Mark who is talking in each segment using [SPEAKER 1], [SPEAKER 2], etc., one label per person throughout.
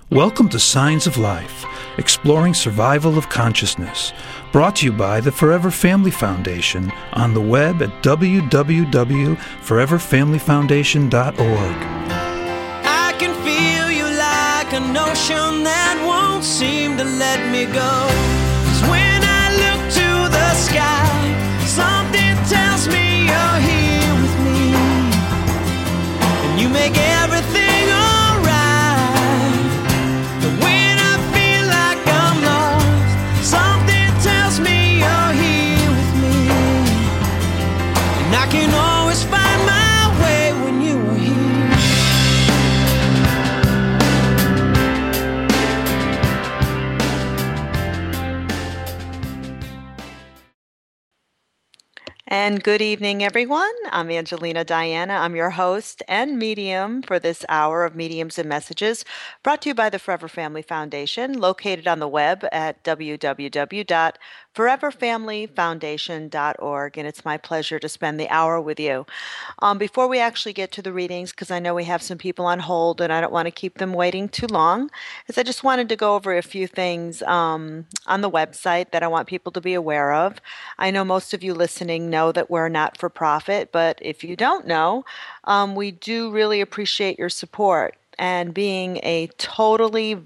[SPEAKER 1] Welcome to Signs of Life, exploring survival of consciousness, brought to you by the Forever Family Foundation on the web at www.foreverfamilyfoundation.org.
[SPEAKER 2] I can feel you like an ocean that won't seem to let me go. 'Cause when I look to the sky, something tells me you're here with me, and you make everything alright. But when I feel like I'm lost, something tells me you're here with me, and I can always find my way when you are here.
[SPEAKER 3] And good evening, everyone. I'm Angelina Diana. I'm your host and medium for this hour of Mediums and Messages, brought to you by the Forever Family Foundation, located on the web at www.foreverfamilyfoundation.org. And it's my pleasure to spend the hour with you. Before we actually get to the readings, because I know we have some people on hold and I don't want to keep them waiting too long, is I just wanted to go over a few things on the website that I want people to be aware of. I know most of you listening know that we're not for profit, but if you don't know, we do really appreciate your support. And being a totally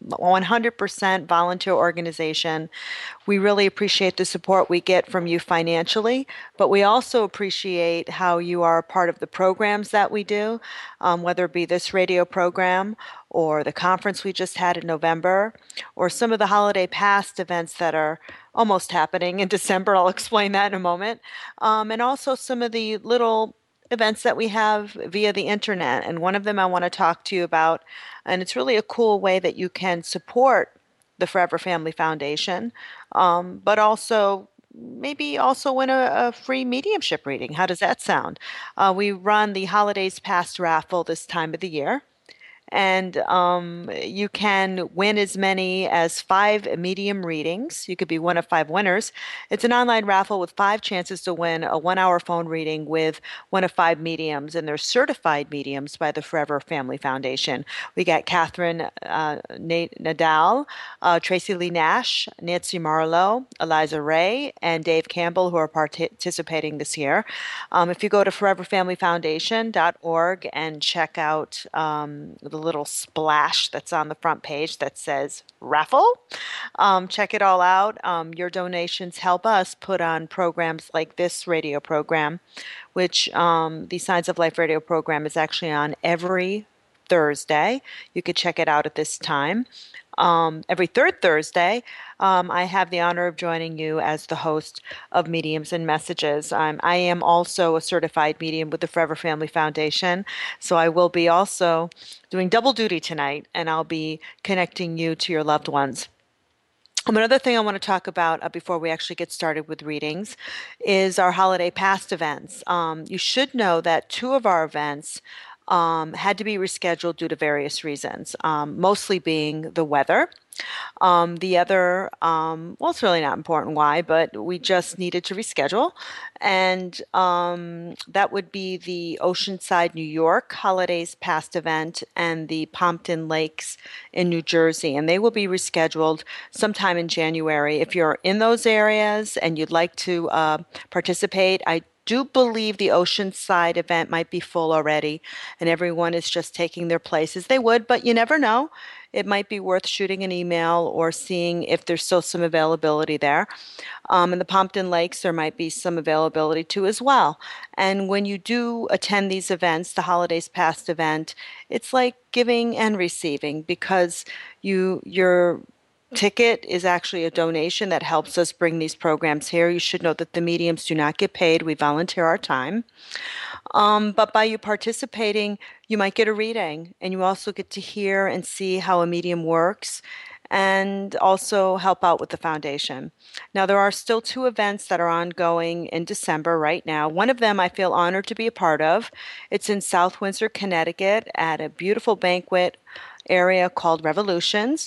[SPEAKER 3] 100% volunteer organization, we really appreciate the support we get from you financially, but we also appreciate how you are a part of the programs that we do, whether it be this radio program or the conference we just had in November, or some of the holiday past events that are almost happening in December. I'll explain that in a moment. And also some of the little events that we have via the internet. And one of them I want to talk to you about, and it's really a cool way that you can support the Forever Family Foundation, but also maybe also win a free mediumship reading. How does that sound? We run the Holidays Past raffle this time of the year. And you can win as many as 5 medium readings. You could be one of 5 winners. It's an online raffle with 5 chances to win a 1-hour phone reading with one of 5 mediums, and they're certified mediums by the Forever Family Foundation. We got Catherine Nadal, Tracy Lee Nash, Nancy Marlowe, Eliza Ray, and Dave Campbell, who are participating this year. If you go to foreverfamilyfoundation.org and check out the little splash that's on the front page that says raffle. Check it all out. Your donations help us put on programs like this radio program, which the Signs of Life radio program is actually on every Thursday. You could check it out at this time. Every third Thursday, I have the honor of joining you as the host of Mediums and Messages. I am also a certified medium with the Forever Family Foundation, so I will be also doing double duty tonight, and I'll be connecting you to your loved ones. Another thing I want to talk about before we actually get started with readings is our holiday past events. You should know that 2 of our events had to be rescheduled due to various reasons, mostly being the weather. The other, well, it's really not important why, but we just needed to reschedule. And that would be the Oceanside, New York Holidays Past event and the Pompton Lakes in New Jersey. And they will be rescheduled sometime in January. If you're in those areas and you'd like to participate, I do believe the Oceanside event might be full already, and everyone is just taking their places. They would, but you never know. It might be worth shooting an email or seeing if there's still some availability there. In the Pompton Lakes, there might be some availability too as well. And when you do attend these events, the Holidays Past event, it's like giving and receiving, because your ticket is actually a donation that helps us bring these programs here. You should know that the mediums do not get paid. We volunteer our time. But by you participating, you might get a reading, and you also get to hear and see how a medium works, and also help out with the foundation. Now, there are still 2 events that are ongoing in December right now. One of them I feel honored to be a part of. It's in South Windsor, Connecticut, at a beautiful banquet area called Revolutions.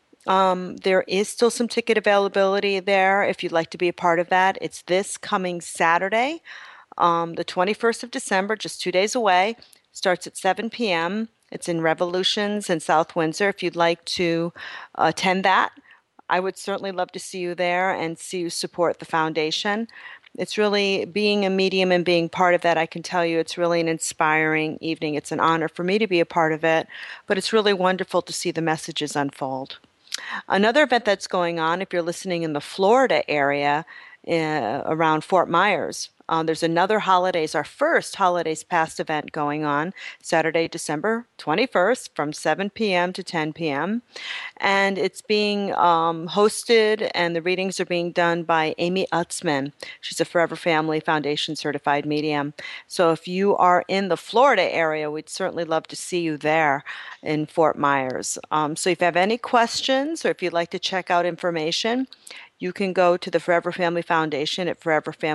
[SPEAKER 3] There is still some ticket availability there if you'd like to be a part of that. It's this coming Saturday, the 21st of December, just 2 days away. Starts at 7 p.m. It's in Revolutions in South Windsor. If you'd like to attend that, I would certainly love to see you there and see you support the foundation. It's really, being a medium and being part of that, I can tell you it's really an inspiring evening. It's an honor for me to be a part of it, but it's really wonderful to see the messages unfold. Another event that's going on, if you're listening in the Florida area, around Fort Myers, there's another Holidays, our first Holidays Past event going on, Saturday, December 21st from 7 p.m. to 10 p.m. And it's being hosted, and the readings are being done by Amy Utzman. She's a Forever Family Foundation certified medium. So if you are in the Florida area, we'd certainly love to see you there in Fort Myers. So if you have any questions or if you'd like to check out information, you can go to the Forever Family Foundation at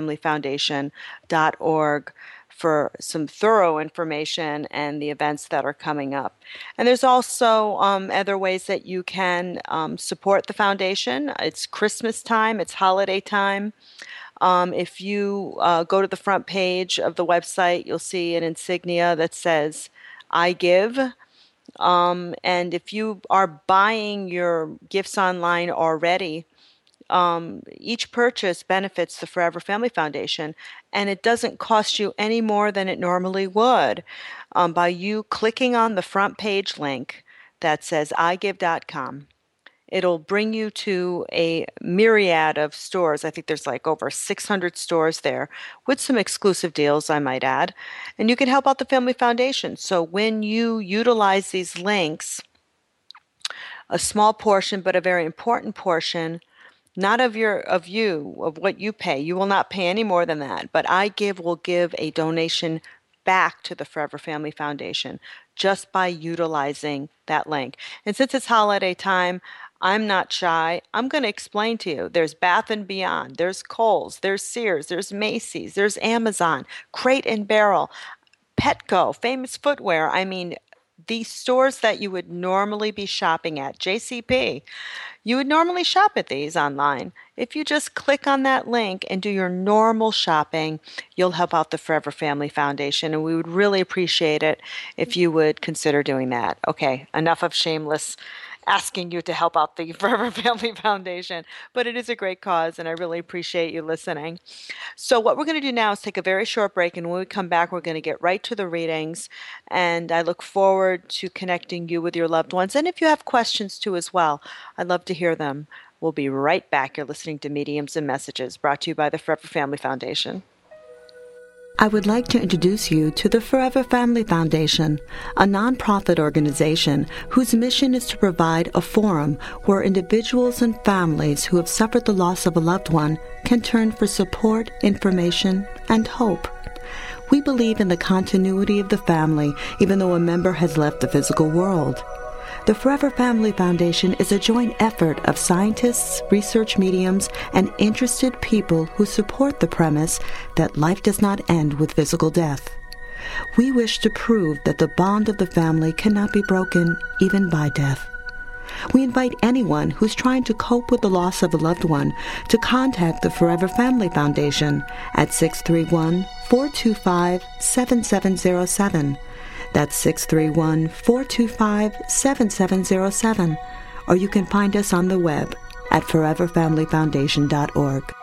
[SPEAKER 3] foreverfamilyfoundation.org for some thorough information and the events that are coming up. And there's also other ways that you can support the foundation. It's Christmas time, it's holiday time. If you go to the front page of the website, you'll see an insignia that says, I give. And if you are buying your gifts online already, each purchase benefits the Forever Family Foundation, and it doesn't cost you any more than it normally would. By you clicking on the front page link that says igive.com, it'll bring you to a myriad of stores. I think there's like over 600 stores there with some exclusive deals, I might add. And you can help out the Family Foundation. So when you utilize these links, a small portion, but a very important portion, not of what you pay. You will not pay any more than that. But iGive will give a donation back to the Forever Family Foundation just by utilizing that link. And since it's holiday time, I'm not shy. I'm going to explain to you. There's Bath & Beyond. There's Kohl's. There's Sears. There's Macy's. There's Amazon. Crate & Barrel. Petco. Famous Footwear. I mean, these stores that you would normally be shopping at, JCP, you would normally shop at these online. If you just click on that link and do your normal shopping, you'll help out the Forever Family Foundation, and we would really appreciate it if you would consider doing that. Okay, enough of shameless asking you to help out the Forever Family Foundation, but it is a great cause, and I really appreciate you listening. So what we're going to do now is take a very short break, and when we come back, we're going to get right to the readings, and I look forward to connecting you with your loved ones, and if you have questions too as well, I'd love to hear them. We'll be right back. You're listening to Mediums and Messages, brought to you by the Forever Family Foundation.
[SPEAKER 4] I would like to introduce you to the Forever Family Foundation, a nonprofit organization whose mission is to provide a forum where individuals and families who have suffered the loss of a loved one can turn for support, information, and hope. We believe in the continuity of the family, even though a member has left the physical world. The Forever Family Foundation is a joint effort of scientists, research mediums, and interested people who support the premise that life does not end with physical death. We wish to prove that the bond of the family cannot be broken even by death. We invite anyone who's trying to cope with the loss of a loved one to contact the Forever Family Foundation at 631-425-7707. That's 631-425-7707. Or you can find us on the web at foreverfamilyfoundation.org.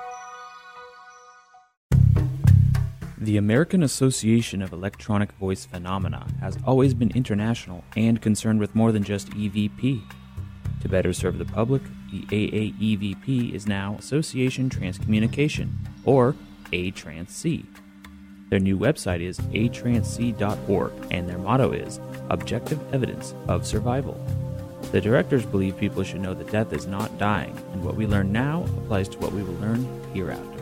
[SPEAKER 5] The American Association of Electronic Voice Phenomena has always been international and concerned with more than just EVP. To better serve the public, the AAEVP is now Association Transcommunication, or ATRANSC. Their new website is atransc.org, and their motto is Objective Evidence of Survival. The directors believe people should know that death is not dying, and what we learn now applies to what we will learn hereafter.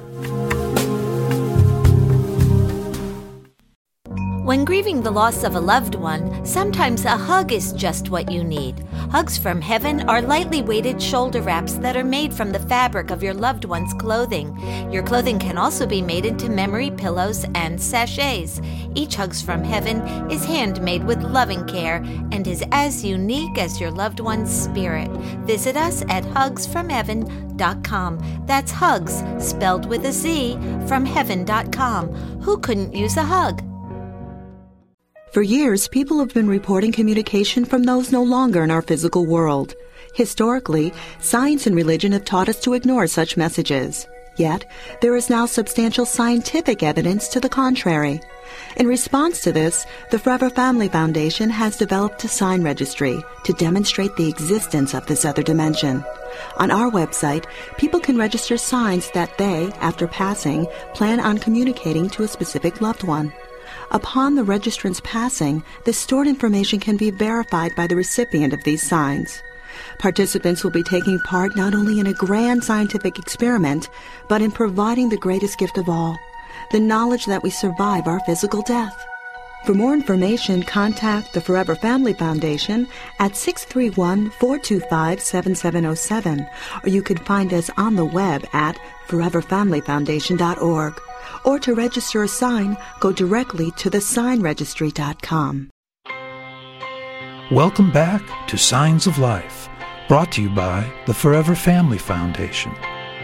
[SPEAKER 6] When grieving the loss of a loved one, sometimes a hug is just what you need. Hugs from Heaven are lightly weighted shoulder wraps that are made from the fabric of your loved one's clothing. Your clothing can also be made into memory pillows and sachets. Each Hugs from Heaven is handmade with loving care and is as unique as your loved one's spirit. Visit us at hugsfromheaven.com. That's hugs, spelled with a Z, from heaven.com. Who couldn't use a hug?
[SPEAKER 4] For years, people have been reporting communication from those no longer in our physical world. Historically, science and religion have taught us to ignore such messages. Yet, there is now substantial scientific evidence to the contrary. In response to this, the Forever Family Foundation has developed a sign registry to demonstrate the existence of this other dimension. On our website, people can register signs that they, after passing, plan on communicating to a specific loved one. Upon the registrant's passing, the stored information can be verified by the recipient of these signs. Participants will be taking part not only in a grand scientific experiment, but in providing the greatest gift of all, the knowledge that we survive our physical death. For more information, contact the Forever Family Foundation at 631-425-7707, or you can find us on the web at foreverfamilyfoundation.org. Or to register a sign, go directly to thesignregistry.com.
[SPEAKER 1] Welcome back to Signs of Life, brought to you by the Forever Family Foundation.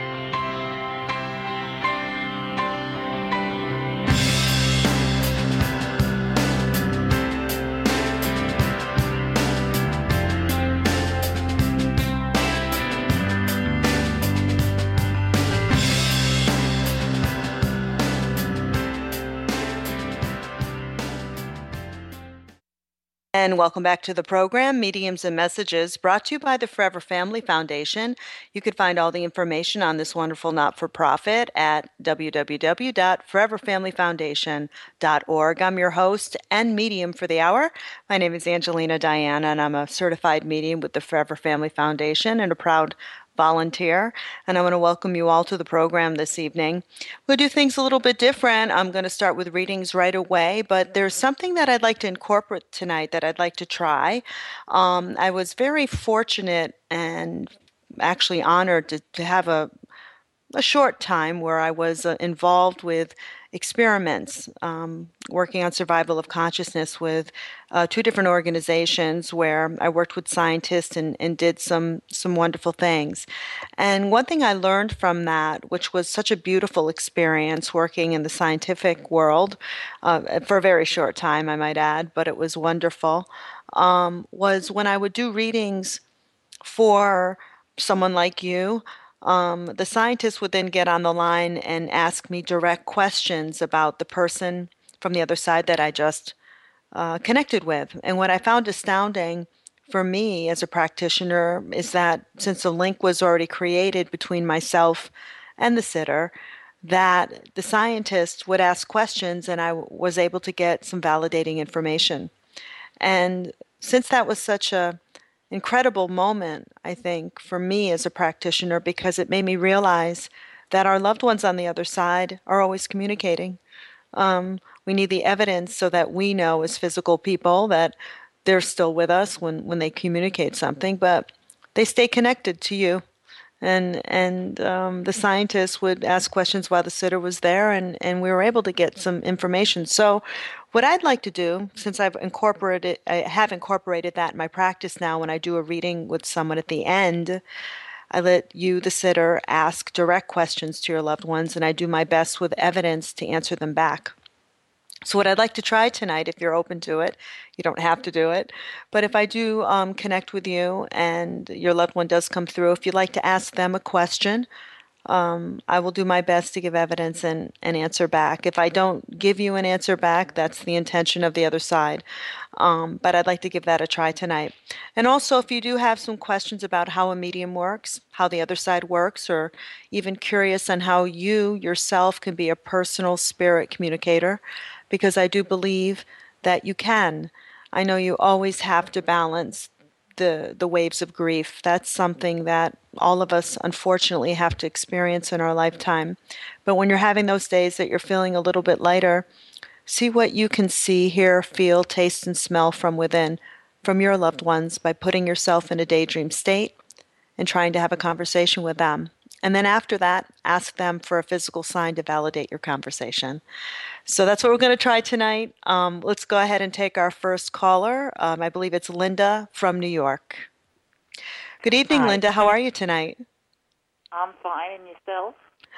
[SPEAKER 3] And welcome back to the program, Mediums and Messages, brought to you by the Forever Family Foundation. You can find all the information on this wonderful not-for-profit at www.foreverfamilyfoundation.org. I'm your host and medium for the hour. My name is Angelina Diana, and I'm a certified medium with the Forever Family Foundation and a proud volunteer, and I want to welcome you all to the program this evening. We'll do things a little bit different. I'm going to start with readings right away, but there's something that I'd like to incorporate tonight that I'd like to try. I was very fortunate and actually honored to have a short time where I was involved with experiments, working on survival of consciousness with two different organizations where I worked with scientists and did some wonderful things. And one thing I learned from that, which was such a beautiful experience working in the scientific world, for a very short time, I might add, but it was wonderful, was when I would do readings for someone like you, the scientists would then get on the line and ask me direct questions about the person from the other side that I just connected with. And what I found astounding for me as a practitioner is that since the link was already created between myself and the sitter, that the scientist would ask questions and I was able to get some validating information. And since that was such a incredible moment, I think, for me as a practitioner, because it made me realize that our loved ones on the other side are always communicating. We need the evidence so that we know as physical people that they're still with us when they communicate something, but they stay connected to you. And the scientists would ask questions while the sitter was there, and we were able to get some information. So what I'd like to do, since I have incorporated that in my practice now, when I do a reading with someone at the end, I let you, the sitter, ask direct questions to your loved ones, and I do my best with evidence to answer them back. So what I'd like to try tonight, if you're open to it, you don't have to do it, but if I do connect with you and your loved one does come through, if you'd like to ask them a question, I will do my best to give evidence and answer back. If I don't give you an answer back, that's the intention of the other side. But I'd like to give that a try tonight. And also, if you do have some questions about how a medium works, how the other side works, or even curious on how you yourself can be a personal spirit communicator, because I do believe that you can. I know you always have to balance the waves of grief. That's something that all of us unfortunately have to experience in our lifetime. But when you're having those days that you're feeling a little bit lighter, see what you can see, hear, feel, taste, and smell from within, from your loved ones, by putting yourself in a daydream state and trying to have a conversation with them. And then after that, ask them for a physical sign to validate your conversation. So that's what we're going to try tonight. Let's go ahead and take our first caller. I believe it's Linda from New York. Good evening,
[SPEAKER 7] Hi.
[SPEAKER 3] Linda. How are you tonight?
[SPEAKER 7] I'm fine, and yourself?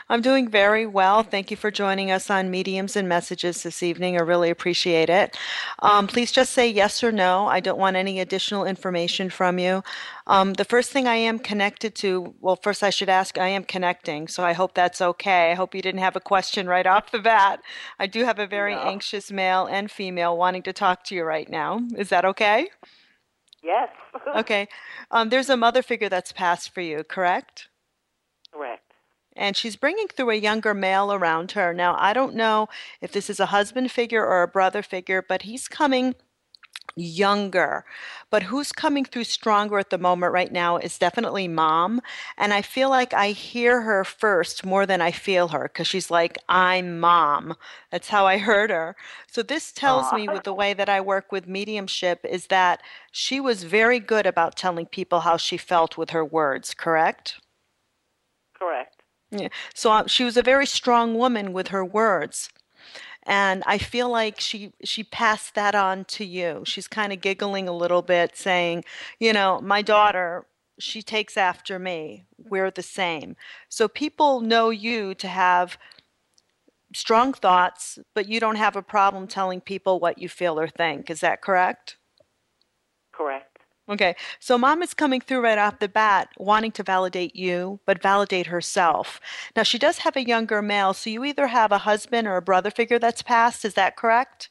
[SPEAKER 3] I'm doing very well. Thank you for joining us on Mediums and Messages this evening. I really appreciate it. Please just say yes or no. I don't want any additional information from you. The first thing I am connected to, well, first I should ask, I am connecting, so I hope that's okay. I hope you didn't have a question right off the bat. I do have a very
[SPEAKER 7] No.
[SPEAKER 3] anxious male and female wanting to talk to you right now. Is that okay?
[SPEAKER 7] Yes.
[SPEAKER 3] Okay. There's a mother figure that's passed for you, correct?
[SPEAKER 7] Correct.
[SPEAKER 3] And she's bringing through a younger male around her. Now, I don't know if this is a husband figure or a brother figure, but he's coming younger. But who's coming through stronger at the moment right now is definitely mom. And I feel like I hear her first more than I feel her because she's like, I'm mom. That's how I heard her. So this tells me with the way that I work with mediumship is that she was very good about telling people how she felt with her words, correct?
[SPEAKER 7] Correct.
[SPEAKER 3] Yeah. So she was a very strong woman with her words. And I feel like she passed that on to you. She's kind of giggling a little bit, saying, you know, my daughter, she takes after me. We're the same. So people know you to have strong thoughts, but you don't have a problem telling people what you feel or think. Is that correct?
[SPEAKER 7] Correct.
[SPEAKER 3] Okay, so mom is coming through right off the bat, wanting to validate you, but validate herself. Now, she does have a younger male, so you either have a husband or a brother figure that's passed. Is that correct?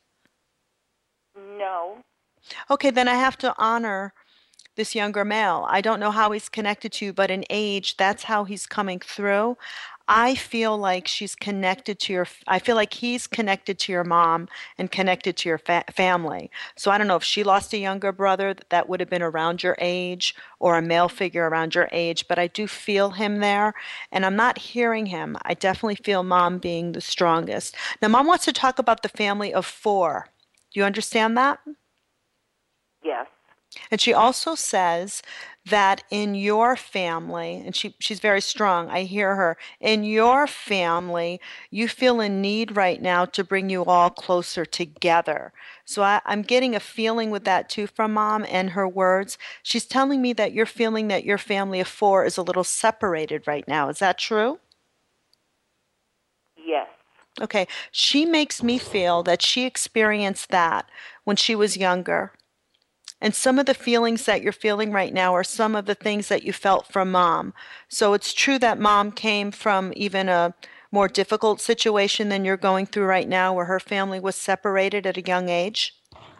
[SPEAKER 7] No.
[SPEAKER 3] Okay, then I have to honor this younger male. I don't know how he's connected to you, but in age, that's how he's coming through. I feel like she's connected to I feel like he's connected to your mom and connected to your family. So I don't know if she lost a younger brother that would have been around your age or a male figure around your age, but I do feel him there and I'm not hearing him. I definitely feel mom being the strongest. Now, mom wants to talk about the family of 4. Do you understand that?
[SPEAKER 7] Yes.
[SPEAKER 3] And she also says that in your family, and she's very strong, I hear her, in your family, you feel in need right now to bring you all closer together. So I'm getting a feeling with that too from mom and her words. She's telling me that you're feeling that your family of 4 is a little separated right now. Is that true?
[SPEAKER 7] Yes.
[SPEAKER 3] Okay. She makes me feel that she experienced that when she was younger. And some of the feelings that you're feeling right now are some of the things that you felt from mom. So it's true that mom came from even a more difficult situation than you're going through right now, where her family was separated at a young age.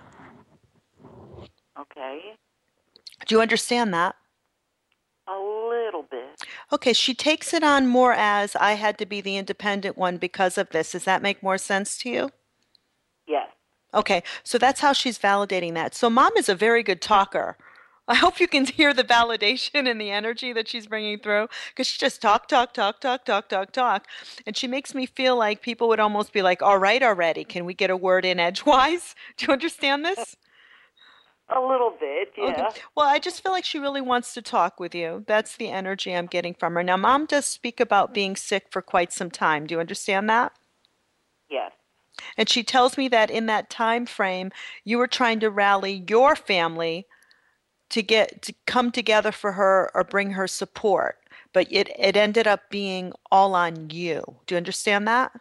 [SPEAKER 7] Okay.
[SPEAKER 3] Do you understand that?
[SPEAKER 7] A little bit.
[SPEAKER 3] Okay, she takes it on more as I had to be the independent one because of this. Does that make more sense to you?
[SPEAKER 7] Yes.
[SPEAKER 3] Okay, so that's how she's validating that. So mom is a very good talker. I hope you can hear the validation and the energy that she's bringing through because she just talk. And she makes me feel like people would almost be like, all right already, can we get a word in edgewise? Do you understand this?
[SPEAKER 7] A little bit, yeah.
[SPEAKER 3] Okay. Well, I just feel like she really wants to talk with you. That's the energy I'm getting from her. Now, mom does speak about being sick for quite some time. Do you understand that?
[SPEAKER 7] Yes.
[SPEAKER 3] And she tells me that in that time frame, you were trying to rally your family to come together for her or bring her support, but it ended up being all on you. Do you understand that?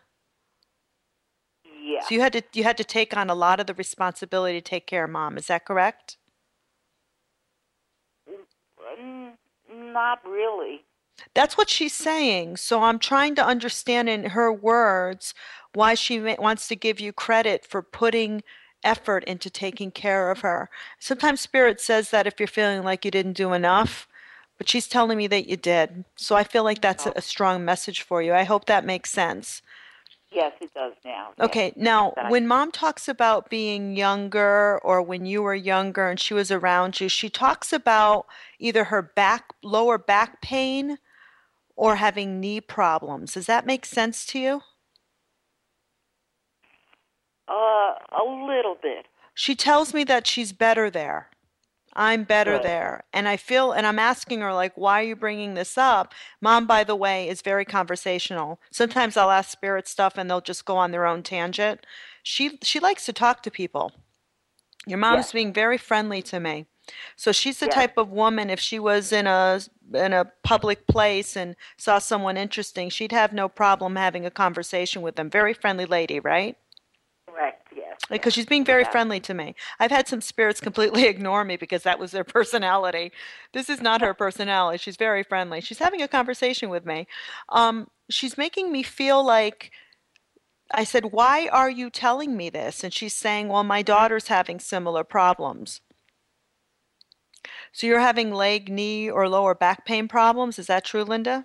[SPEAKER 7] Yeah.
[SPEAKER 3] So you had to take on a lot of the responsibility to take care of mom. Is that correct?
[SPEAKER 7] Not really.
[SPEAKER 3] That's what she's saying. So I'm trying to understand in her words why she wants to give you credit for putting effort into taking care of her. Sometimes Spirit says that if you're feeling like you didn't do enough, but she's telling me that you did. So I feel like that's a strong message for you. I hope that makes sense.
[SPEAKER 7] Yes, it does now.
[SPEAKER 3] Okay,
[SPEAKER 7] Yes.
[SPEAKER 3] now when mom talks about being younger or when you were younger and she was around you, she talks about either her lower back pain or having knee problems. Does that make sense to you?
[SPEAKER 7] A little bit.
[SPEAKER 3] She tells me that she's better there. I'm better
[SPEAKER 7] Good.
[SPEAKER 3] there. And I feel, and I'm asking her, like, why are you bringing this up? Mom, by the way, is very conversational. Sometimes I'll ask Spirit stuff and they'll just go on their own tangent. She likes to talk to people. Your mom's
[SPEAKER 7] Yes.
[SPEAKER 3] being very friendly to me. So she's the
[SPEAKER 7] Yes.
[SPEAKER 3] type of woman, if she was in a public place and saw someone interesting, she'd have no problem having a conversation with them. Very friendly lady, right?
[SPEAKER 7] Correct. Yes.
[SPEAKER 3] Because she's being very
[SPEAKER 7] Yeah.
[SPEAKER 3] friendly to me. I've had some spirits completely ignore me because that was their personality. This is not her personality. She's very friendly. She's having a conversation with me. She's making me feel like I said, "Why are you telling me this?" And she's saying, "Well, my daughter's having similar problems." So you're having leg, knee, or lower back pain problems. Is that true, Linda?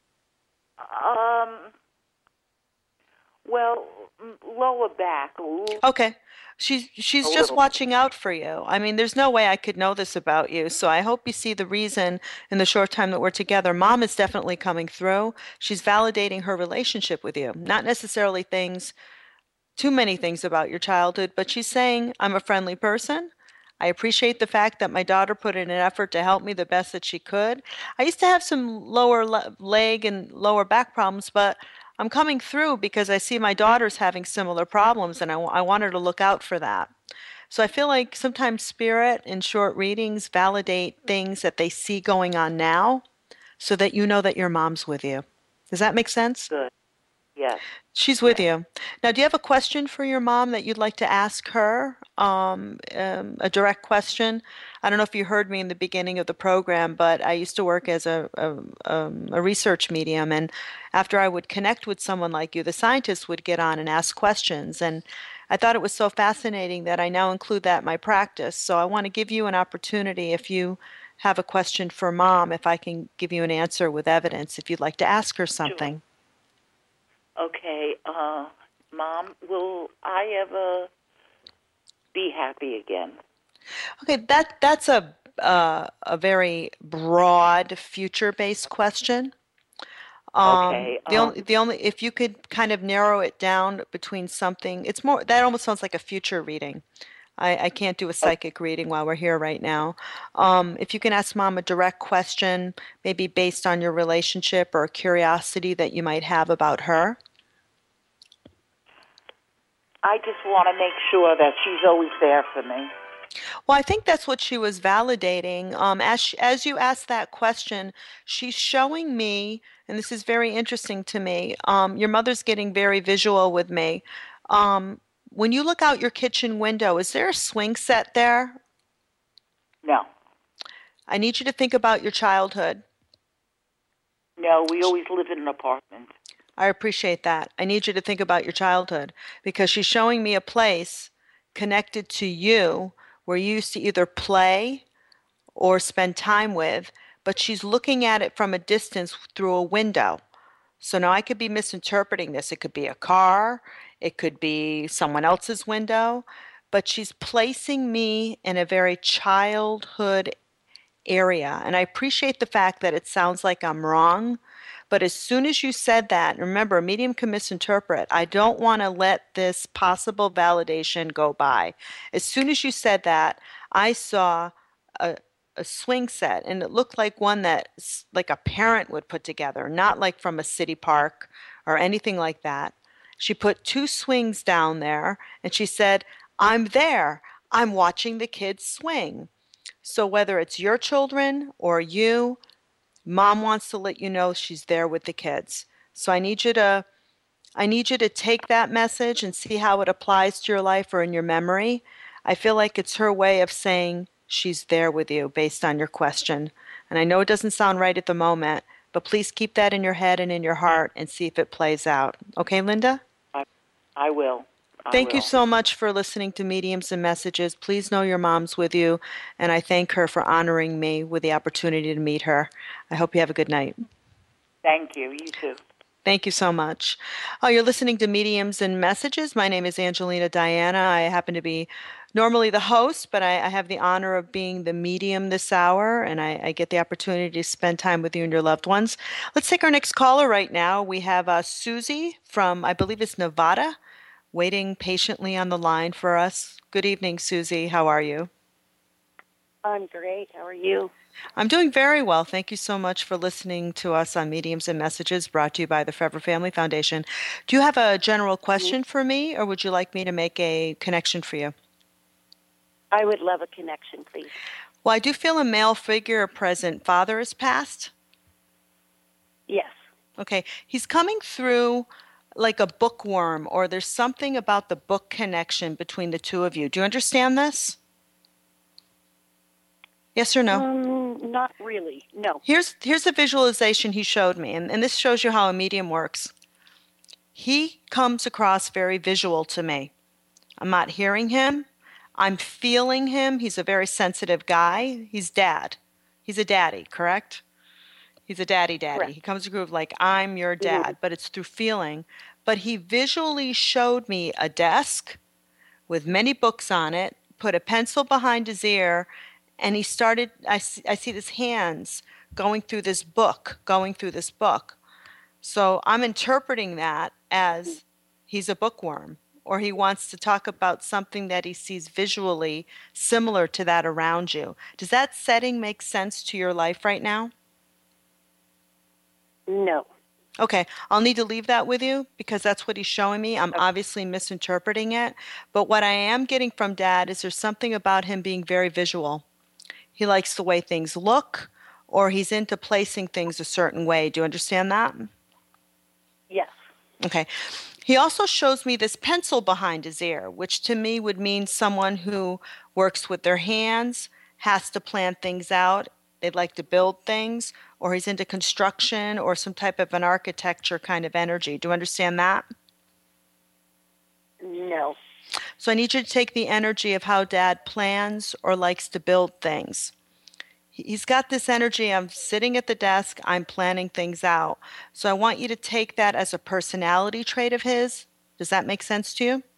[SPEAKER 7] Well, lower back.
[SPEAKER 3] Okay. She's
[SPEAKER 7] A
[SPEAKER 3] just
[SPEAKER 7] little.
[SPEAKER 3] watching out for you. I mean, there's no way I could know this about you. So I hope you see the reason in the short time that we're together. Mom is definitely coming through. She's validating her relationship with you. Not necessarily too many things about your childhood, but she's saying, I'm a friendly person. I appreciate the fact that my daughter put in an effort to help me the best that she could. I used to have some lower leg and lower back problems, but I'm coming through because I see my daughter's having similar problems, and I want her to look out for that. So I feel like sometimes spirit in short readings validate things that they see going on now so that you know that your mom's with you. Does that make sense?
[SPEAKER 7] Good. Yes.
[SPEAKER 3] She's with you. Now, do you have a question for your mom that you'd like to ask her? A direct question? I don't know if you heard me in the beginning of the program, but I used to work as a research medium. And after I would connect with someone like you, the scientists would get on and ask questions. And I thought it was so fascinating that I now include that in my practice. So I want to give you an opportunity if you have a question for mom, if I can give you an answer with evidence, if you'd like to ask her something.
[SPEAKER 7] Okay, Mom, will I ever be happy again?
[SPEAKER 3] Okay, that's a very broad future-based question.
[SPEAKER 7] Okay.
[SPEAKER 3] The only if you could kind of narrow it down between something, it's more that almost sounds like a future reading. I can't do a psychic reading while we're here right now. If you can ask Mom a direct question, maybe based on your relationship or a curiosity that you might have about her.
[SPEAKER 7] I just want to make sure that she's always there for me.
[SPEAKER 3] Well, I think that's what she was validating. As you asked that question, she's showing me, and this is very interesting to me. Your mother's getting very visual with me. When you look out your kitchen window, is there a swing set there?
[SPEAKER 7] No.
[SPEAKER 3] I need you to think about your childhood.
[SPEAKER 7] No, we always live in an apartment.
[SPEAKER 3] I appreciate that. I need you to think about your childhood because she's showing me a place connected to you where you used to either play or spend time with, but she's looking at it from a distance through a window. So now I could be misinterpreting this. It could be a car, it could be someone else's window, but she's placing me in a very childhood area. And I appreciate the fact that it sounds like I'm wrong. But as soon as you said that, remember, a medium can misinterpret. I don't want to let this possible validation go by. As soon as you said that, I saw a swing set, and it looked like one that like a parent would put together, not like from a city park or anything like that. She put 2 swings down there, and she said, I'm there. I'm watching the kids swing. So whether it's your children or you, Mom wants to let you know she's there with the kids. So I need you to take that message and see how it applies to your life or in your memory. I feel like it's her way of saying she's there with you based on your question. And I know it doesn't sound right at the moment, but please keep that in your head and in your heart and see if it plays out. Okay, Linda?
[SPEAKER 7] I will.
[SPEAKER 3] Thank you so much for listening to Mediums and Messages. Please know your mom's with you, and I thank her for honoring me with the opportunity to meet her. I hope you have a good night.
[SPEAKER 7] Thank you. You too.
[SPEAKER 3] Thank you so much. You're listening to Mediums and Messages. My name is Angelina Diana. I happen to be normally the host, but I have the honor of being the medium this hour, and I get the opportunity to spend time with you and your loved ones. Let's take our next caller right now. We have Susie from, I believe it's Nevada, waiting patiently on the line for us. Good evening, Susie. How are you?
[SPEAKER 8] I'm great. How are you?
[SPEAKER 3] I'm doing very well. Thank you so much for listening to us on Mediums and Messages, brought to you by the Forever Family Foundation. Do you have a general question for me, or would you like me to make a connection for you?
[SPEAKER 8] I would love a connection, please.
[SPEAKER 3] Well, I do feel a male figure present. Father is passed?
[SPEAKER 8] Yes.
[SPEAKER 3] Okay. He's coming through like a bookworm, or there's something about the book connection between the two of you. Do you understand this? Yes or no?
[SPEAKER 8] Not really. No.
[SPEAKER 3] Here's a visualization he showed me, and this shows you how a medium works. He comes across very visual to me. I'm not hearing him. I'm feeling him. He's a very sensitive guy. He's dad. He's a daddy, correct? He's a daddy.
[SPEAKER 8] Correct.
[SPEAKER 3] He comes through like, I'm your dad, but it's through feeling. But he visually showed me a desk with many books on it, put a pencil behind his ear, and he started, I see his hands going through this book. So I'm interpreting that as he's a bookworm, or he wants to talk about something that he sees visually similar to that around you. Does that setting make sense to your life right now?
[SPEAKER 8] No.
[SPEAKER 3] Okay, I'll need to leave that with you because that's what he's showing me. I'm obviously misinterpreting it. But what I am getting from Dad is there's something about him being very visual. He likes the way things look, or he's into placing things a certain way. Do you understand that?
[SPEAKER 8] Yes.
[SPEAKER 3] Okay. He also shows me this pencil behind his ear, which to me would mean someone who works with their hands, has to plan things out. They'd like to build things, or he's into construction or some type of an architecture kind of energy. Do you understand that?
[SPEAKER 8] No.
[SPEAKER 3] So I need you to take the energy of how Dad plans or likes to build things. He's got this energy, I'm sitting at the desk, I'm planning things out. So I want you to take that as a personality trait of his. Does that make sense to you?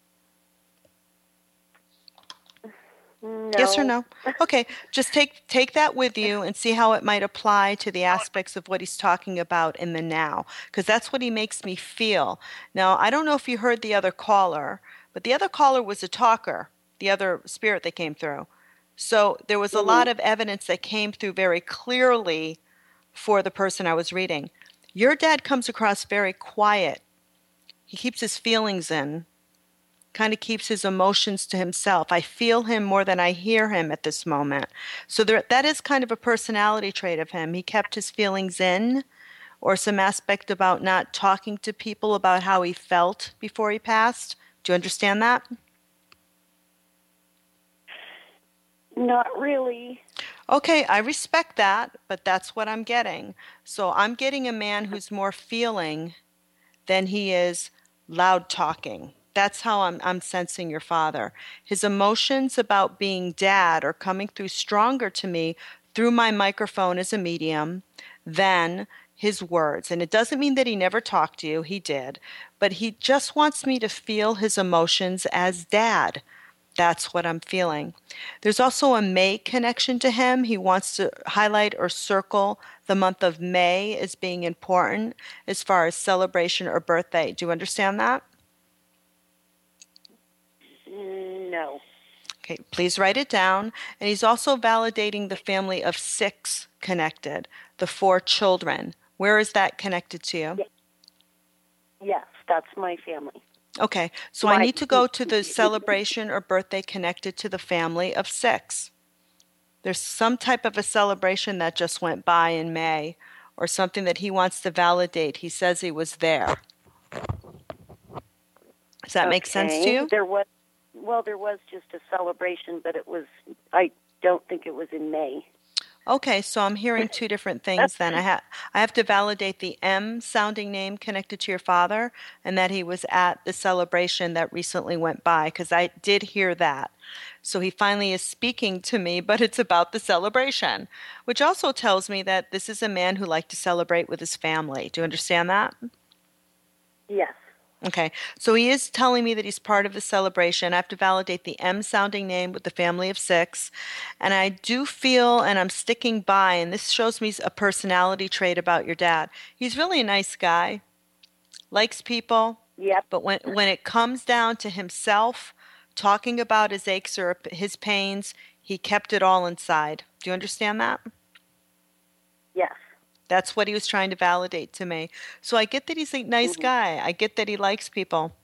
[SPEAKER 8] No.
[SPEAKER 3] Yes or no? Okay, just take that with you and see how it might apply to the aspects of what he's talking about in the now, because that's what he makes me feel. Now, I don't know if you heard the other caller, but the other caller was a talker, the other spirit that came through. So there was a lot of evidence that came through very clearly for the person I was reading. Your dad comes across very quiet. He keeps his feelings in, kind of keeps his emotions to himself. I feel him more than I hear him at this moment. So that is kind of a personality trait of him. He kept his feelings in, or some aspect about not talking to people about how he felt before he passed. Do you understand that?
[SPEAKER 8] Not really.
[SPEAKER 3] Okay, I respect that, but that's what I'm getting. So I'm getting a man who's more feeling than he is loud talking. That's how I'm sensing your father. His emotions about being dad are coming through stronger to me through my microphone as a medium than his words. And it doesn't mean that he never talked to you. He did. But he just wants me to feel his emotions as dad. That's what I'm feeling. There's also a May connection to him. He wants to highlight or circle the month of May as being important as far as celebration or birthday. Do you understand that?
[SPEAKER 8] No.
[SPEAKER 3] Okay, please write it down. And he's also validating the family of 6 connected, the 4 children. Where is that connected to you?
[SPEAKER 8] Yes, that's my family.
[SPEAKER 3] Okay, so I need to go to the celebration or birthday connected to the family of 6. There's some type of a celebration that just went by in May, or something that he wants to validate. He says he was there. Does that make sense to you?
[SPEAKER 8] There was just a celebration, but I don't think it was in May.
[SPEAKER 3] Okay, so I'm hearing 2 different things then. I have to validate the M sounding name connected to your father, and that he was at the celebration that recently went by, because I did hear that. So he finally is speaking to me, but it's about the celebration, which also tells me that this is a man who liked to celebrate with his family. Do you understand that?
[SPEAKER 8] Yes.
[SPEAKER 3] Okay, so he is telling me that he's part of the celebration. I have to validate the M sounding name with the family of 6. And I do feel, and I'm sticking by, and this shows me a personality trait about your dad. He's really a nice guy, likes people.
[SPEAKER 8] Yep.
[SPEAKER 3] But when it comes down to himself, talking about his aches or his pains, he kept it all inside. Do you understand that?
[SPEAKER 8] Yes.
[SPEAKER 3] That's what he was trying to validate to me. So I get that he's a nice guy. I get that he likes people.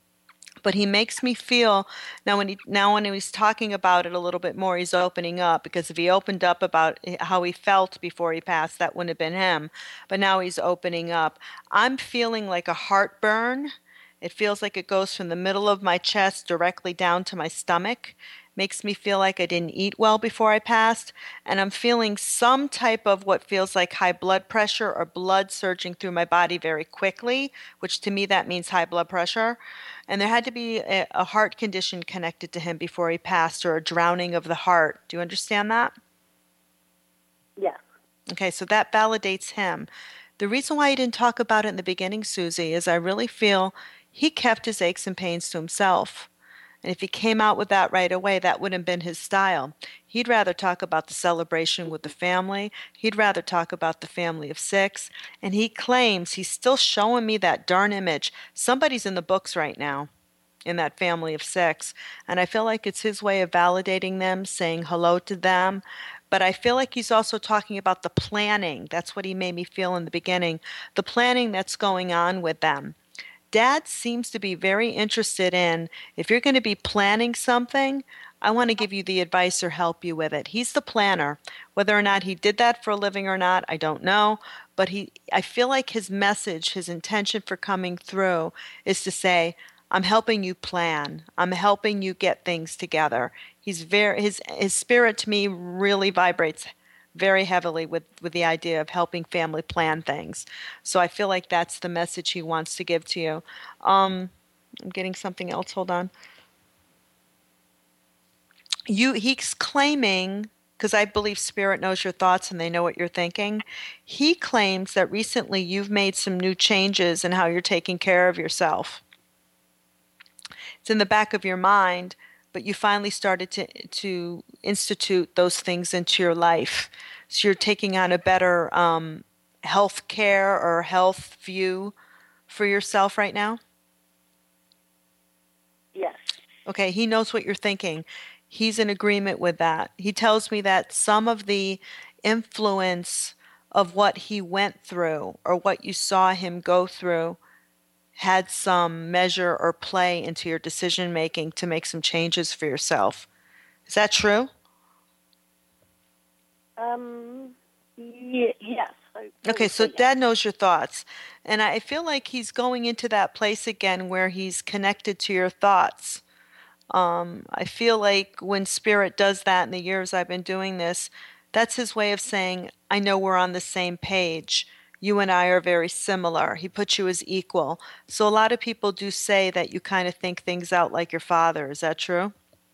[SPEAKER 3] But he makes me feel now when he's talking about it a little bit more, he's opening up, because if he opened up about how he felt before he passed, that wouldn't have been him. But now he's opening up. I'm feeling like a heartburn. It feels like it goes from the middle of my chest directly down to my stomach. Makes me feel like I didn't eat well before I passed. And I'm feeling some type of what feels like high blood pressure or blood surging through my body very quickly, which to me that means high blood pressure. And there had to be a heart condition connected to him before he passed, or a drowning of the heart. Do you understand that?
[SPEAKER 8] Yes.
[SPEAKER 3] Okay, so that validates him. The reason why he didn't talk about it in the beginning, Susie, is I really feel he kept his aches and pains to himself. And if he came out with that right away, that wouldn't have been his style. He'd rather talk about the celebration with the family. He'd rather talk about the family of 6. And he claims he's still showing me that darn image. Somebody's in the books right now in that family of 6. And I feel like it's his way of validating them, saying hello to them. But I feel like he's also talking about the planning. That's what he made me feel in the beginning. The planning that's going on with them. Dad seems to be very interested in, if you're going to be planning something, I want to give you the advice or help you with it. He's the planner. Whether or not he did that for a living or not, I don't know. But I feel like his message, his intention for coming through is to say, I'm helping you plan. I'm helping you get things together. His spirit to me really vibrates very heavily with the idea of helping family plan things. So I feel like that's the message he wants to give to you. I'm getting something else. Hold on. He's claiming, because I believe Spirit knows your thoughts and they know what you're thinking, he claims that recently you've made some new changes in how you're taking care of yourself. It's in the back of your mind, but you finally started to institute those things into your life. So you're taking on a better health care or health view for yourself right now?
[SPEAKER 8] Yes.
[SPEAKER 3] Okay, he knows what you're thinking. He's in agreement with that. He tells me that some of the influence of what he went through or what you saw him go through had some measure or play into your decision making to make some changes for yourself. Is that true?
[SPEAKER 8] Yes.
[SPEAKER 3] Okay, so Dad knows your thoughts. And I feel like he's going into that place again where he's connected to your thoughts. I feel like when Spirit does that in the years I've been doing this, that's his way of saying, I know we're on the same page. You and I are very similar. He puts you as equal. So a lot of people do say that you kind of think things out like your father. Is that true?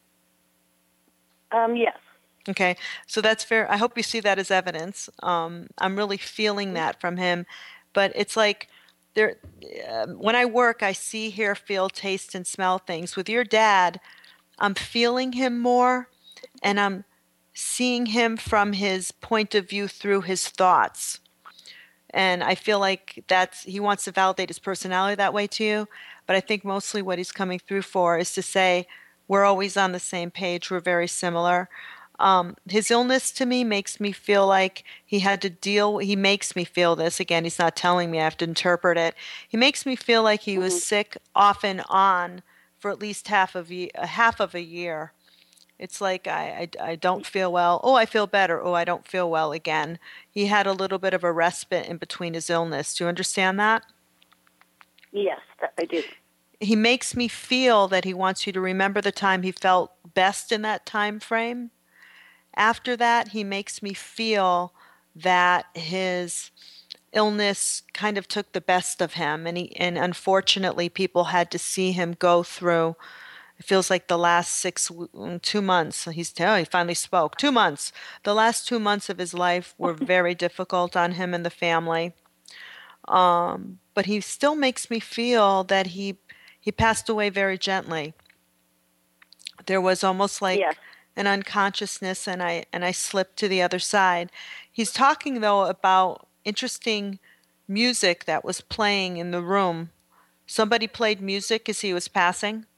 [SPEAKER 8] Yes.
[SPEAKER 3] Okay, so that's fair. I hope you see that as evidence. I'm really feeling that from him. But it's like when I work, I see, hear, feel, taste, and smell things. With your dad, I'm feeling him more, and I'm seeing him from his point of view through his thoughts. And I feel like he wants to validate his personality that way to you. But I think mostly what he's coming through for is to say, we're always on the same page. We're very similar. His illness to me makes me feel like he makes me feel this. Again, he's not telling me, I have to interpret it. He makes me feel like he was sick off and on for at least half of a year. It's like I don't feel well. Oh, I feel better. Oh, I don't feel well again. He had a little bit of a respite in between his illness. Do you understand that?
[SPEAKER 8] Yes, I do.
[SPEAKER 3] He makes me feel that he wants you to remember the time he felt best in that time frame. After that, he makes me feel that his illness kind of took the best of him, and unfortunately people had to see him go through. It feels like the last 2 months, he finally spoke. 2 months. The last 2 months of his life were very difficult on him and the family. But he still makes me feel that he passed away very gently. There was almost like an unconsciousness, and I slipped to the other side. He's talking, though, about interesting music that was playing in the room. Somebody played music as he was passing?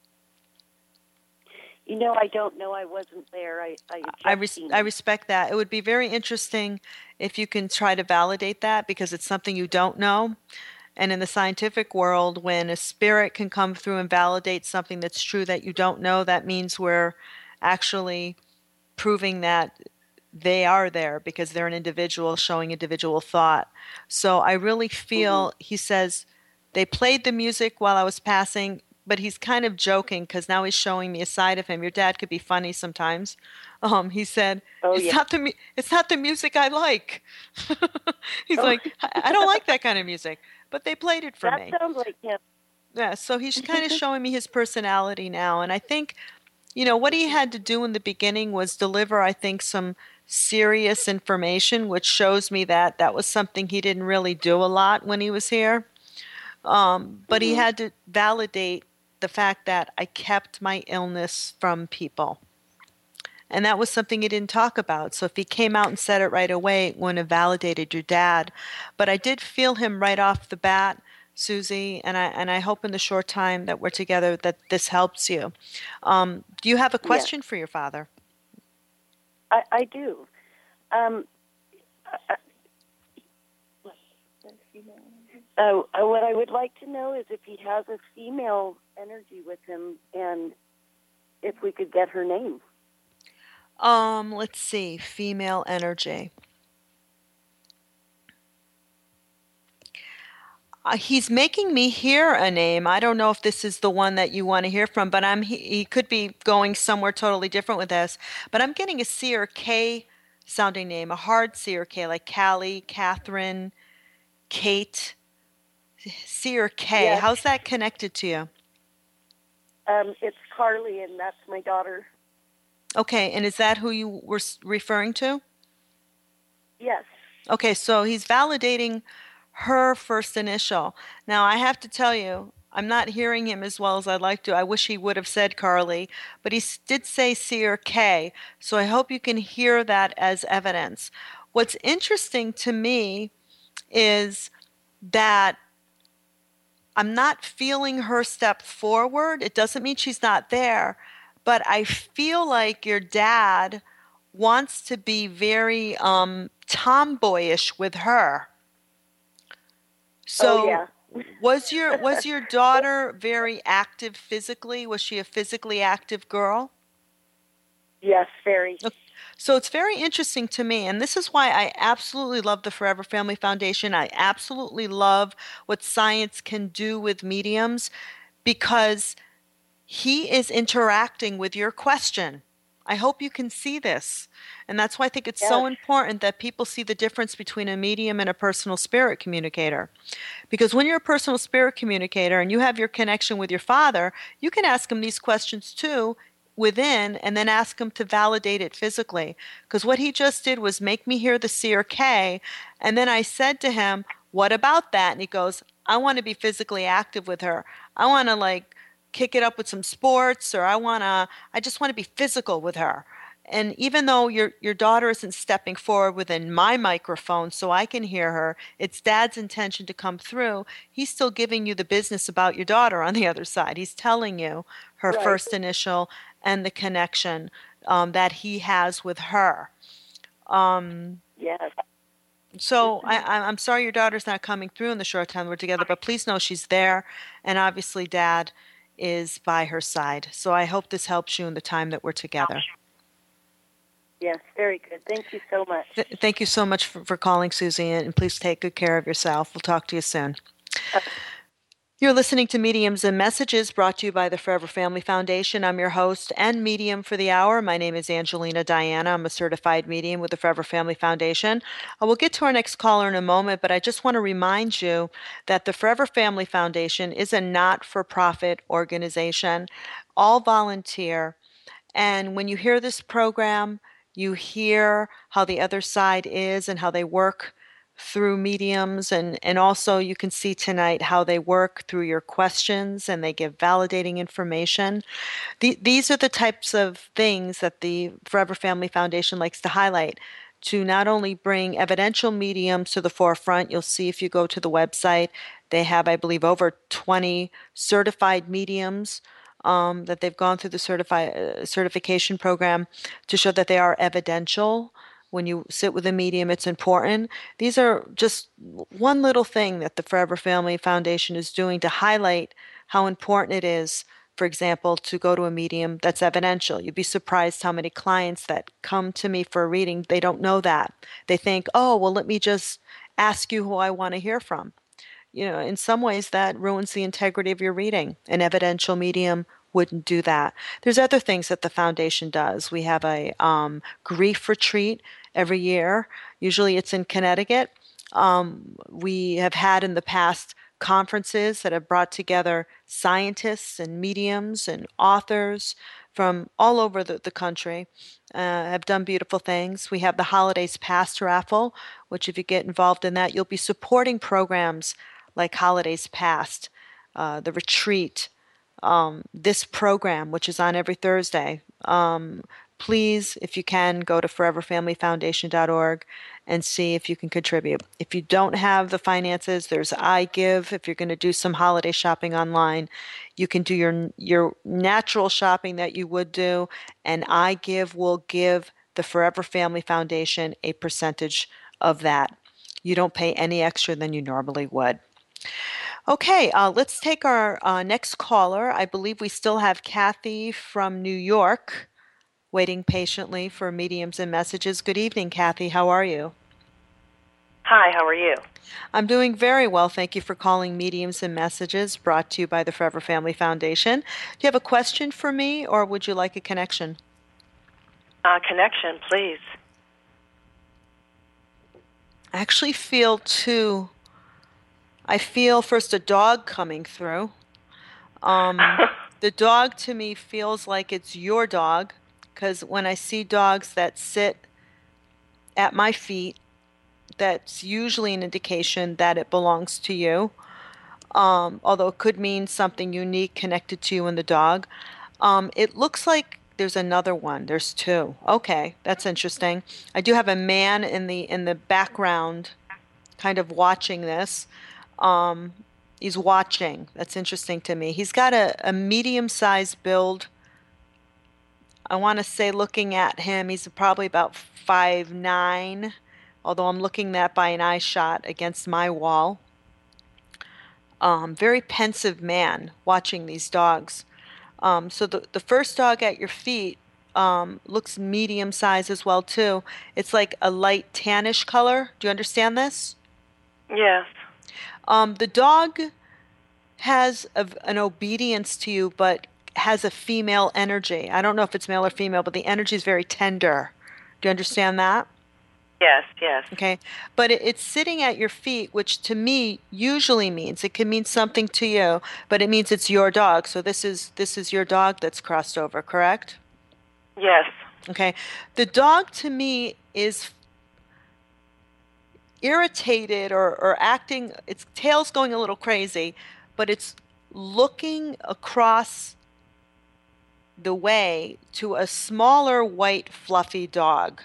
[SPEAKER 8] I don't know. I wasn't there. I
[SPEAKER 3] respect that. It would be very interesting if you can try to validate that, because it's something you don't know. And in the scientific world, when a spirit can come through and validate something that's true that you don't know, that means we're actually proving that they are there because they're an individual showing individual thought. So I really feel, he says, they played the music while I was passing, but he's kind of joking because now he's showing me a side of him. Your dad could be funny sometimes. He said, it's not the music I like. He's like, I don't like that kind of music, but they played it for me.
[SPEAKER 8] That sounds like him.
[SPEAKER 3] Yeah, so he's kind of showing me his personality now. And I think, what he had to do in the beginning was deliver, I think, some serious information, which shows me that that was something he didn't really do a lot when he was here. But he had to validate the fact that I kept my illness from people. And that was something he didn't talk about. So if he came out and said it right away, it wouldn't have validated your dad. But I did feel him right off the bat, Susie, and I hope in the short time that we're together that this helps you. Do you have a question for your father?
[SPEAKER 8] I do. What I would like to know is if he has a female energy with him and if we could get her name.
[SPEAKER 3] Let's see, female energy. He's making me hear a name. I don't know if this is the one that you want to hear from, but he could be going somewhere totally different with this. But I'm getting a C or K sounding name, a hard C or K, like Callie, Catherine, Kate, C or K.
[SPEAKER 8] Yes.
[SPEAKER 3] How's that connected to you?
[SPEAKER 8] It's Carly, and that's my daughter.
[SPEAKER 3] Okay, and is that who you were referring to?
[SPEAKER 8] Yes.
[SPEAKER 3] Okay, so he's validating her first initial. Now, I have to tell you, I'm not hearing him as well as I'd like to. I wish he would have said Carly, but he did say C or K, so I hope you can hear that as evidence. What's interesting to me is that I'm not feeling her step forward. It doesn't mean she's not there, but I feel like your dad wants to be very tomboyish with her. So was your daughter very active physically? Was she a physically active girl?
[SPEAKER 8] Yes, very.
[SPEAKER 3] So it's very interesting to me, and this is why I absolutely love the Forever Family Foundation. I absolutely love what science can do with mediums, because he is interacting with your question. I hope you can see this. And that's why I think it's so important that people see the difference between a medium and a personal spirit communicator. Because when you're a personal spirit communicator and you have your connection with your father, you can ask him these questions too within and then ask him to validate it physically. Because what he just did was make me hear the C or K. And then I said to him, what about that? And he goes, I want to be physically active with her. I want to kick it up with some sports, or I just want to be physical with her. And even though your daughter isn't stepping forward within my microphone so I can hear her, it's Dad's intention to come through. He's still giving you the business about your daughter on the other side. He's telling you her first initial and the connection that he has with her.
[SPEAKER 8] Yes.
[SPEAKER 3] So I'm sorry your daughter's not coming through in the short time we're together, but please know she's there, and obviously Dad is by her side. So I hope this helps you in the time that we're together.
[SPEAKER 8] Yes, very good. Thank you so much.
[SPEAKER 3] Thank you so much for calling, Susie, and please take good care of yourself. We'll talk to you soon. You're listening to Mediums and Messages, brought to you by the Forever Family Foundation. I'm your host and medium for the hour. My name is Angelina Diana. I'm a certified medium with the Forever Family Foundation. I will get to our next caller in a moment, but I just want to remind you that the Forever Family Foundation is a not-for-profit organization, all volunteer. And when you hear this program, you hear how the other side is and how they work through mediums, and also you can see tonight how they work through your questions and they give validating information. These are the types of things that the Forever Family Foundation likes to highlight, to not only bring evidential mediums to the forefront. You'll see if you go to the website, they have, I believe, over 20 certified mediums that they've gone through the certification program to show that they are evidential. when you sit with a medium, it's important. These are just one little thing that the Forever Family Foundation is doing to highlight how important it is, for example, to go to a medium that's evidential. You'd be surprised how many clients that come to me for a reading, they don't know that. They think, oh, well, let me just ask you who I want to hear from. In some ways that ruins the integrity of your reading. An evidential medium wouldn't do that. There's other things that the foundation does. We have a grief retreat every year. Usually it's in Connecticut. We have had in the past conferences that have brought together scientists and mediums and authors from all over the country, have done beautiful things. We have the Holidays Past raffle, which if you get involved in that, you'll be supporting programs like Holidays Past, the retreat, this program, which is on every Thursday. Please, if you can, go to foreverfamilyfoundation.org and see if you can contribute. If you don't have the finances, there's iGive. If you're going to do some holiday shopping online, you can do your natural shopping that you would do, and iGive will give the Forever Family Foundation a percentage of that. You don't pay any extra than you normally would. Okay, let's take our next caller. I believe we still have Kathy from New York waiting patiently for mediums and messages. Good evening, Kathy. How are you?
[SPEAKER 9] Hi, how are you?
[SPEAKER 3] I'm doing very well. Thank you for calling Mediums and Messages, brought to you by the Forever Family Foundation. Do you have a question for me, or would you like a connection?
[SPEAKER 9] Connection, please.
[SPEAKER 3] I actually feel two. I feel first a dog coming through. The dog to me feels like it's your dog, because when I see dogs that sit at my feet, that's usually an indication that it belongs to you, although it could mean something unique connected to you and the dog. It looks like there's another one. There's two. Okay, that's interesting. I do have a man in the background kind of watching this. He's watching. That's interesting to me. He's got a medium-sized build. I want to say, looking at him, he's probably about 5'9", although I'm looking at by an eye shot against my wall. Very pensive man watching these dogs. So the first dog at your feet looks medium-sized as well, too. It's like a light tannish color. Do you understand this?
[SPEAKER 9] Yes.
[SPEAKER 3] The dog has an obedience to you, but has a female energy. I don't know if it's male or female, but the energy is very tender. Do you understand that?
[SPEAKER 9] Yes, yes.
[SPEAKER 3] Okay. But it's sitting at your feet, which to me usually means, it can mean something to you, but it means it's your dog. So this is your dog that's crossed over, correct?
[SPEAKER 9] Yes.
[SPEAKER 3] Okay. The dog to me is irritated or acting, its tail's going a little crazy, but it's looking across the way to a smaller white fluffy dog.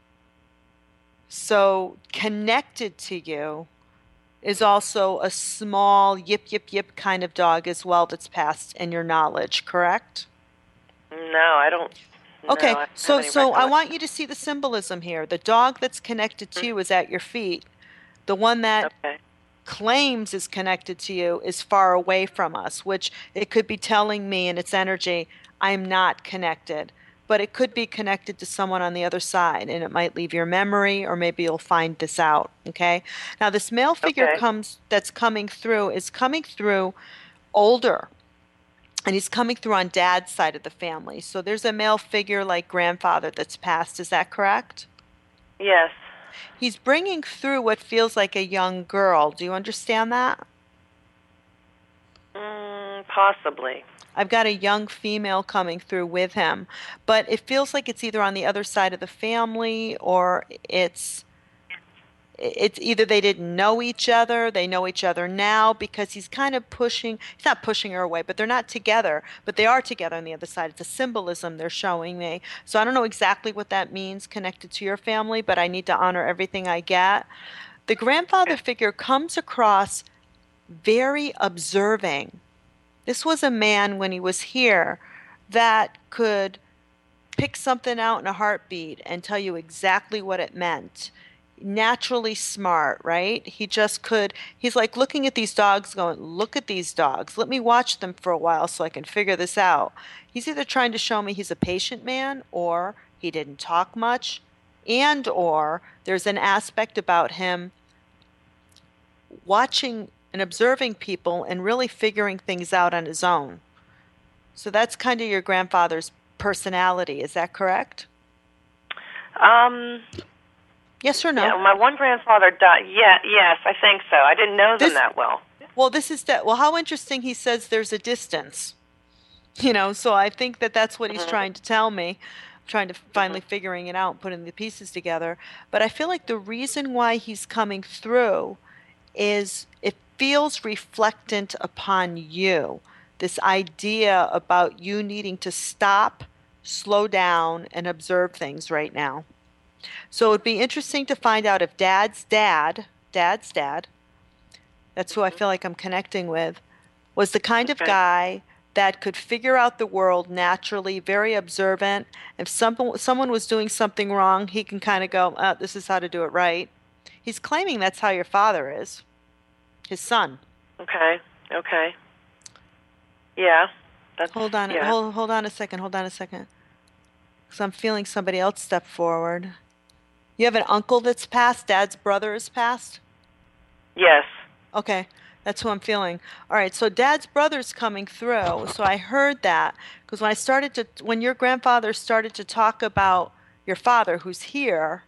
[SPEAKER 3] So connected to you is also a small yip yip yip kind of dog as well that's passed in your knowledge, correct?
[SPEAKER 9] No, I don't.
[SPEAKER 3] Okay,
[SPEAKER 9] no,
[SPEAKER 3] so I want you to see the symbolism here. The dog that's connected to you is at your feet. The one that claims is connected to you is far away from us, which it could be telling me in its energy, I'm not connected. But it could be connected to someone on the other side, and it might leave your memory, or maybe you'll find this out, okay? Now, this male figure that's coming through is coming through older, and he's coming through on Dad's side of the family. So there's a male figure like grandfather that's passed. Is that correct?
[SPEAKER 9] Yes.
[SPEAKER 3] He's bringing through what feels like a young girl. Do you understand that?
[SPEAKER 9] Possibly.
[SPEAKER 3] I've got a young female coming through with him, but it feels like it's either on the other side of the family, or it's either they didn't know each other, they know each other now, because he's kind of pushing, he's not pushing her away, but they're not together, but they are together on the other side. It's a symbolism they're showing me. So I don't know exactly what that means connected to your family, but I need to honor everything I get. The grandfather figure comes across very observing. This was a man, when he was here, that could pick something out in a heartbeat and tell you exactly what it meant. Naturally smart, right? He just could. He's like looking at these dogs, going, "Look at these dogs. Let me watch them for a while so I can figure this out." He's either trying to show me he's a patient man, or he didn't talk much, and or there's an aspect about him watching and observing people and really figuring things out on his own. So that's kind of your grandfather's personality. Is that correct? Yes or no?
[SPEAKER 9] Yeah, my one grandfather died. Yeah, yes, I think so. I didn't know them that well.
[SPEAKER 3] Well, this is that. Well, how interesting. He says there's a distance. So I think that that's what he's trying to tell me. I'm trying to finally figuring it out, putting the pieces together. But I feel like the reason why he's coming through is it feels reflectant upon you. This idea about you needing to stop, slow down, and observe things right now. So it would be interesting to find out if Dad's dad, that's who I feel like I'm connecting with, was the kind of guy that could figure out the world naturally, very observant. If someone was doing something wrong, he can kind of go, this is how to do it right. He's claiming that's how your father is, his son.
[SPEAKER 9] Okay. Yeah.
[SPEAKER 3] Hold on.
[SPEAKER 9] Yeah.
[SPEAKER 3] Hold on a second. Because I'm feeling somebody else step forward. You have an uncle that's passed? Dad's brother is passed?
[SPEAKER 9] Yes.
[SPEAKER 3] Okay. That's who I'm feeling. All right. So Dad's brother's coming through. So I heard that because when your grandfather started to talk about your father who's here,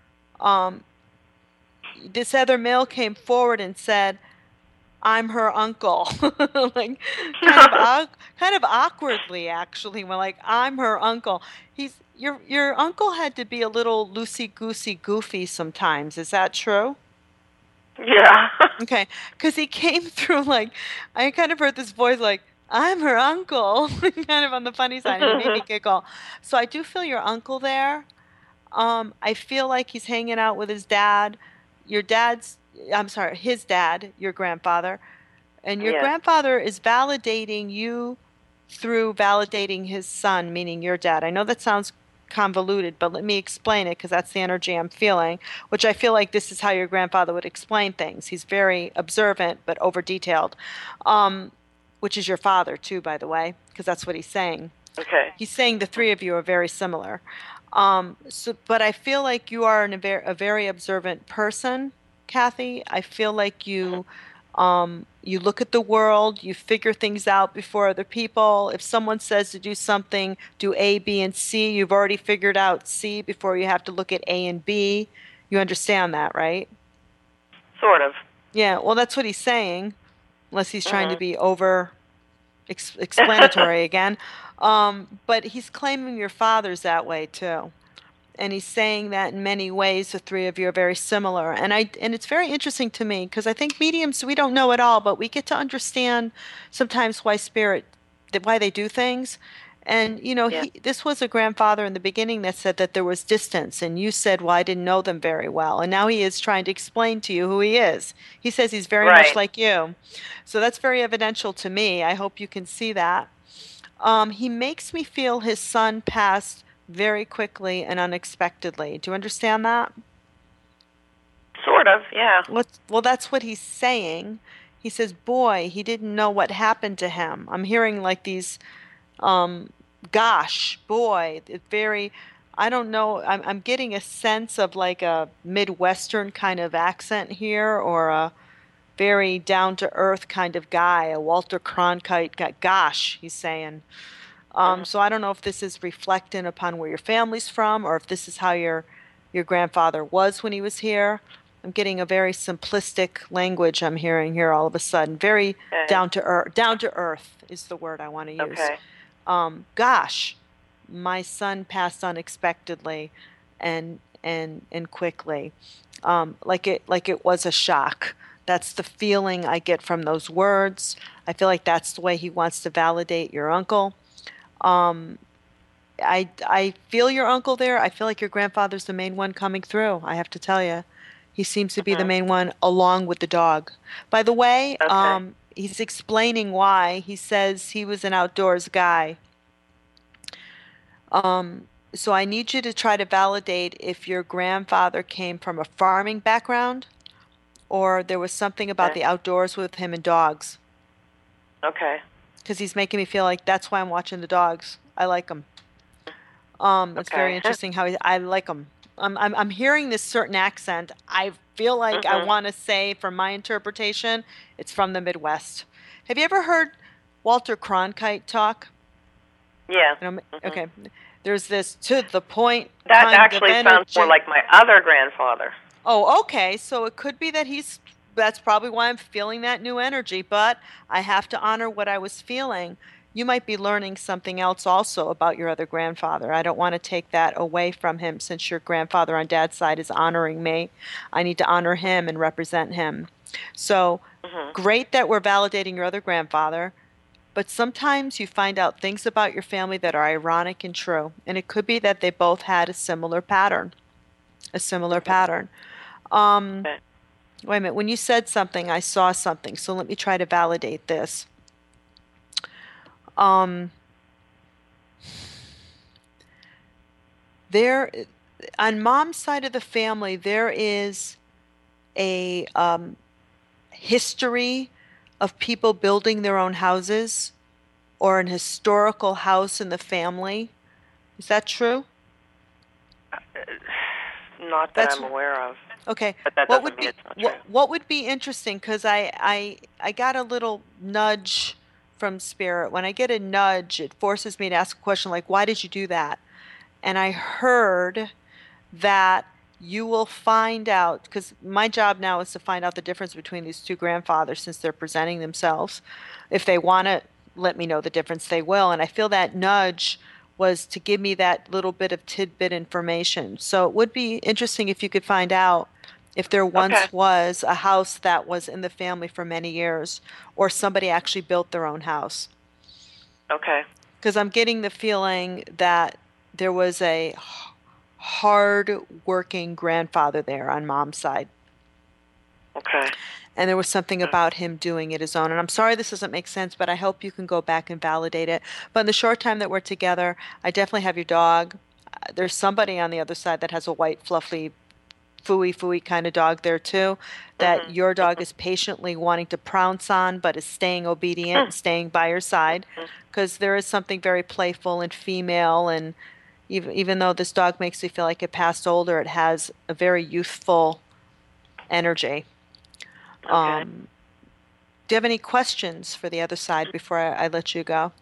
[SPEAKER 3] this other male came forward and said, "I'm her uncle," like kind of awkwardly, actually. We're like, "I'm her uncle." Your uncle had to be a little loosey-goosey, goofy sometimes. Is that true?
[SPEAKER 9] Yeah.
[SPEAKER 3] Okay, because he came through like I kind of heard this voice like, "I'm her uncle," kind of on the funny side. And it made me giggle. So I do feel your uncle there. I feel like he's hanging out with his dad. His dad, your grandfather. And your grandfather is validating you through validating his son, meaning your dad. I know that sounds convoluted, but let me explain it because that's the energy I'm feeling, which I feel like this is how your grandfather would explain things. He's very observant, but over-detailed, which is your father, too, by the way, because that's what he's saying.
[SPEAKER 9] Okay.
[SPEAKER 3] He's saying the three of you are very similar. But I feel like you are a very observant person, Kathy. I feel like you look at the world, you figure things out before other people. If someone says to do something, do A, B, and C, you've already figured out C before you have to look at A and B. You understand that, right?
[SPEAKER 9] Sort of.
[SPEAKER 3] Yeah, well, that's what he's saying, unless he's trying to be over explanatory again. But he's claiming your father's that way too. And he's saying that in many ways the three of you are very similar. And it's very interesting to me because I think mediums, we don't know it all, but we get to understand sometimes why they do things. And, this was a grandfather in the beginning that said that there was distance. And you said, well, I didn't know them very well. And now he is trying to explain to you who he is. He says he's very much like you. So that's very evidential to me. I hope you can see that. He makes me feel his son passed very quickly and unexpectedly. Do you understand that?
[SPEAKER 9] Sort of, yeah.
[SPEAKER 3] Well, that's what he's saying. He says, boy, he didn't know what happened to him. I'm hearing like these, gosh, boy, I don't know. I'm getting a sense of like a Midwestern kind of accent here, or a very down-to-earth kind of guy, a Walter Cronkite guy. Gosh, he's saying. So I don't know if this is reflecting upon where your family's from, or if this is how your grandfather was when he was here. I'm getting a very simplistic language I'm hearing here all of a sudden. Very down to earth. Down to earth is the word I want to use.
[SPEAKER 9] Okay.
[SPEAKER 3] Gosh, my son passed unexpectedly and quickly, like it was a shock. That's the feeling I get from those words. I feel like that's the way he wants to validate your uncle. I feel your uncle there. I feel like your grandfather's the main one coming through. I have to tell you, he seems to be the main one, along with the dog. By the way, he's explaining why. He says he was an outdoors guy. So I need you to try to validate if your grandfather came from a farming background or there was something about the outdoors with him and dogs.
[SPEAKER 9] Okay.
[SPEAKER 3] Because he's making me feel like that's why I'm watching the dogs. I like them. It's very interesting how I like them. I'm hearing this certain accent. I feel like I want to say, from my interpretation, it's from the Midwest. Have you ever heard Walter Cronkite talk?
[SPEAKER 9] Yeah.
[SPEAKER 3] Okay. There's this to the point.
[SPEAKER 9] That
[SPEAKER 3] kind
[SPEAKER 9] actually
[SPEAKER 3] of
[SPEAKER 9] sounds more
[SPEAKER 3] energy.
[SPEAKER 9] like my other grandfather.
[SPEAKER 3] Oh, okay. So it could be that that's probably why I'm feeling that new energy, but I have to honor what I was feeling. You might be learning something else also about your other grandfather. I don't want to take that away from him since your grandfather on dad's side is honoring me. I need to honor him and represent him. So great that we're validating your other grandfather. But sometimes you find out things about your family that are ironic and true. And it could be that they both had a similar pattern. Wait a minute. When you said something, I saw something. So let me try to validate this. There, on mom's side of the family, there is a history of people building their own houses or an historical house in the family. Is that true?
[SPEAKER 9] Not that I'm aware of.
[SPEAKER 3] Okay.
[SPEAKER 9] But that doesn't mean it's not true.
[SPEAKER 3] What would be interesting, because I got a little nudge from Spirit. When I get a nudge, it forces me to ask a question like, why did you do that? And I heard that you will find out, because my job now is to find out the difference between these two grandfathers since they're presenting themselves. If they want to let me know the difference, they will. And I feel that nudge was to give me that little bit of tidbit information. So it would be interesting if you could find out if there once was a house that was in the family for many years, or somebody actually built their own house.
[SPEAKER 9] Okay.
[SPEAKER 3] Because I'm getting the feeling that there was a hard-working grandfather there on mom's side.
[SPEAKER 9] Okay.
[SPEAKER 3] And there was something about him doing it his own. And I'm sorry this doesn't make sense, but I hope you can go back and validate it. But in the short time that we're together, I definitely have your dog. There's somebody on the other side that has a white, fluffy, fooey kind of dog there too, that your dog is patiently wanting to pounce on, but is staying obedient and staying by your side. Because there is something very playful and female, and even though this dog makes me feel like it passed older, it has a very youthful energy.
[SPEAKER 9] Okay.
[SPEAKER 3] Do you have any questions for the other side before I let you go?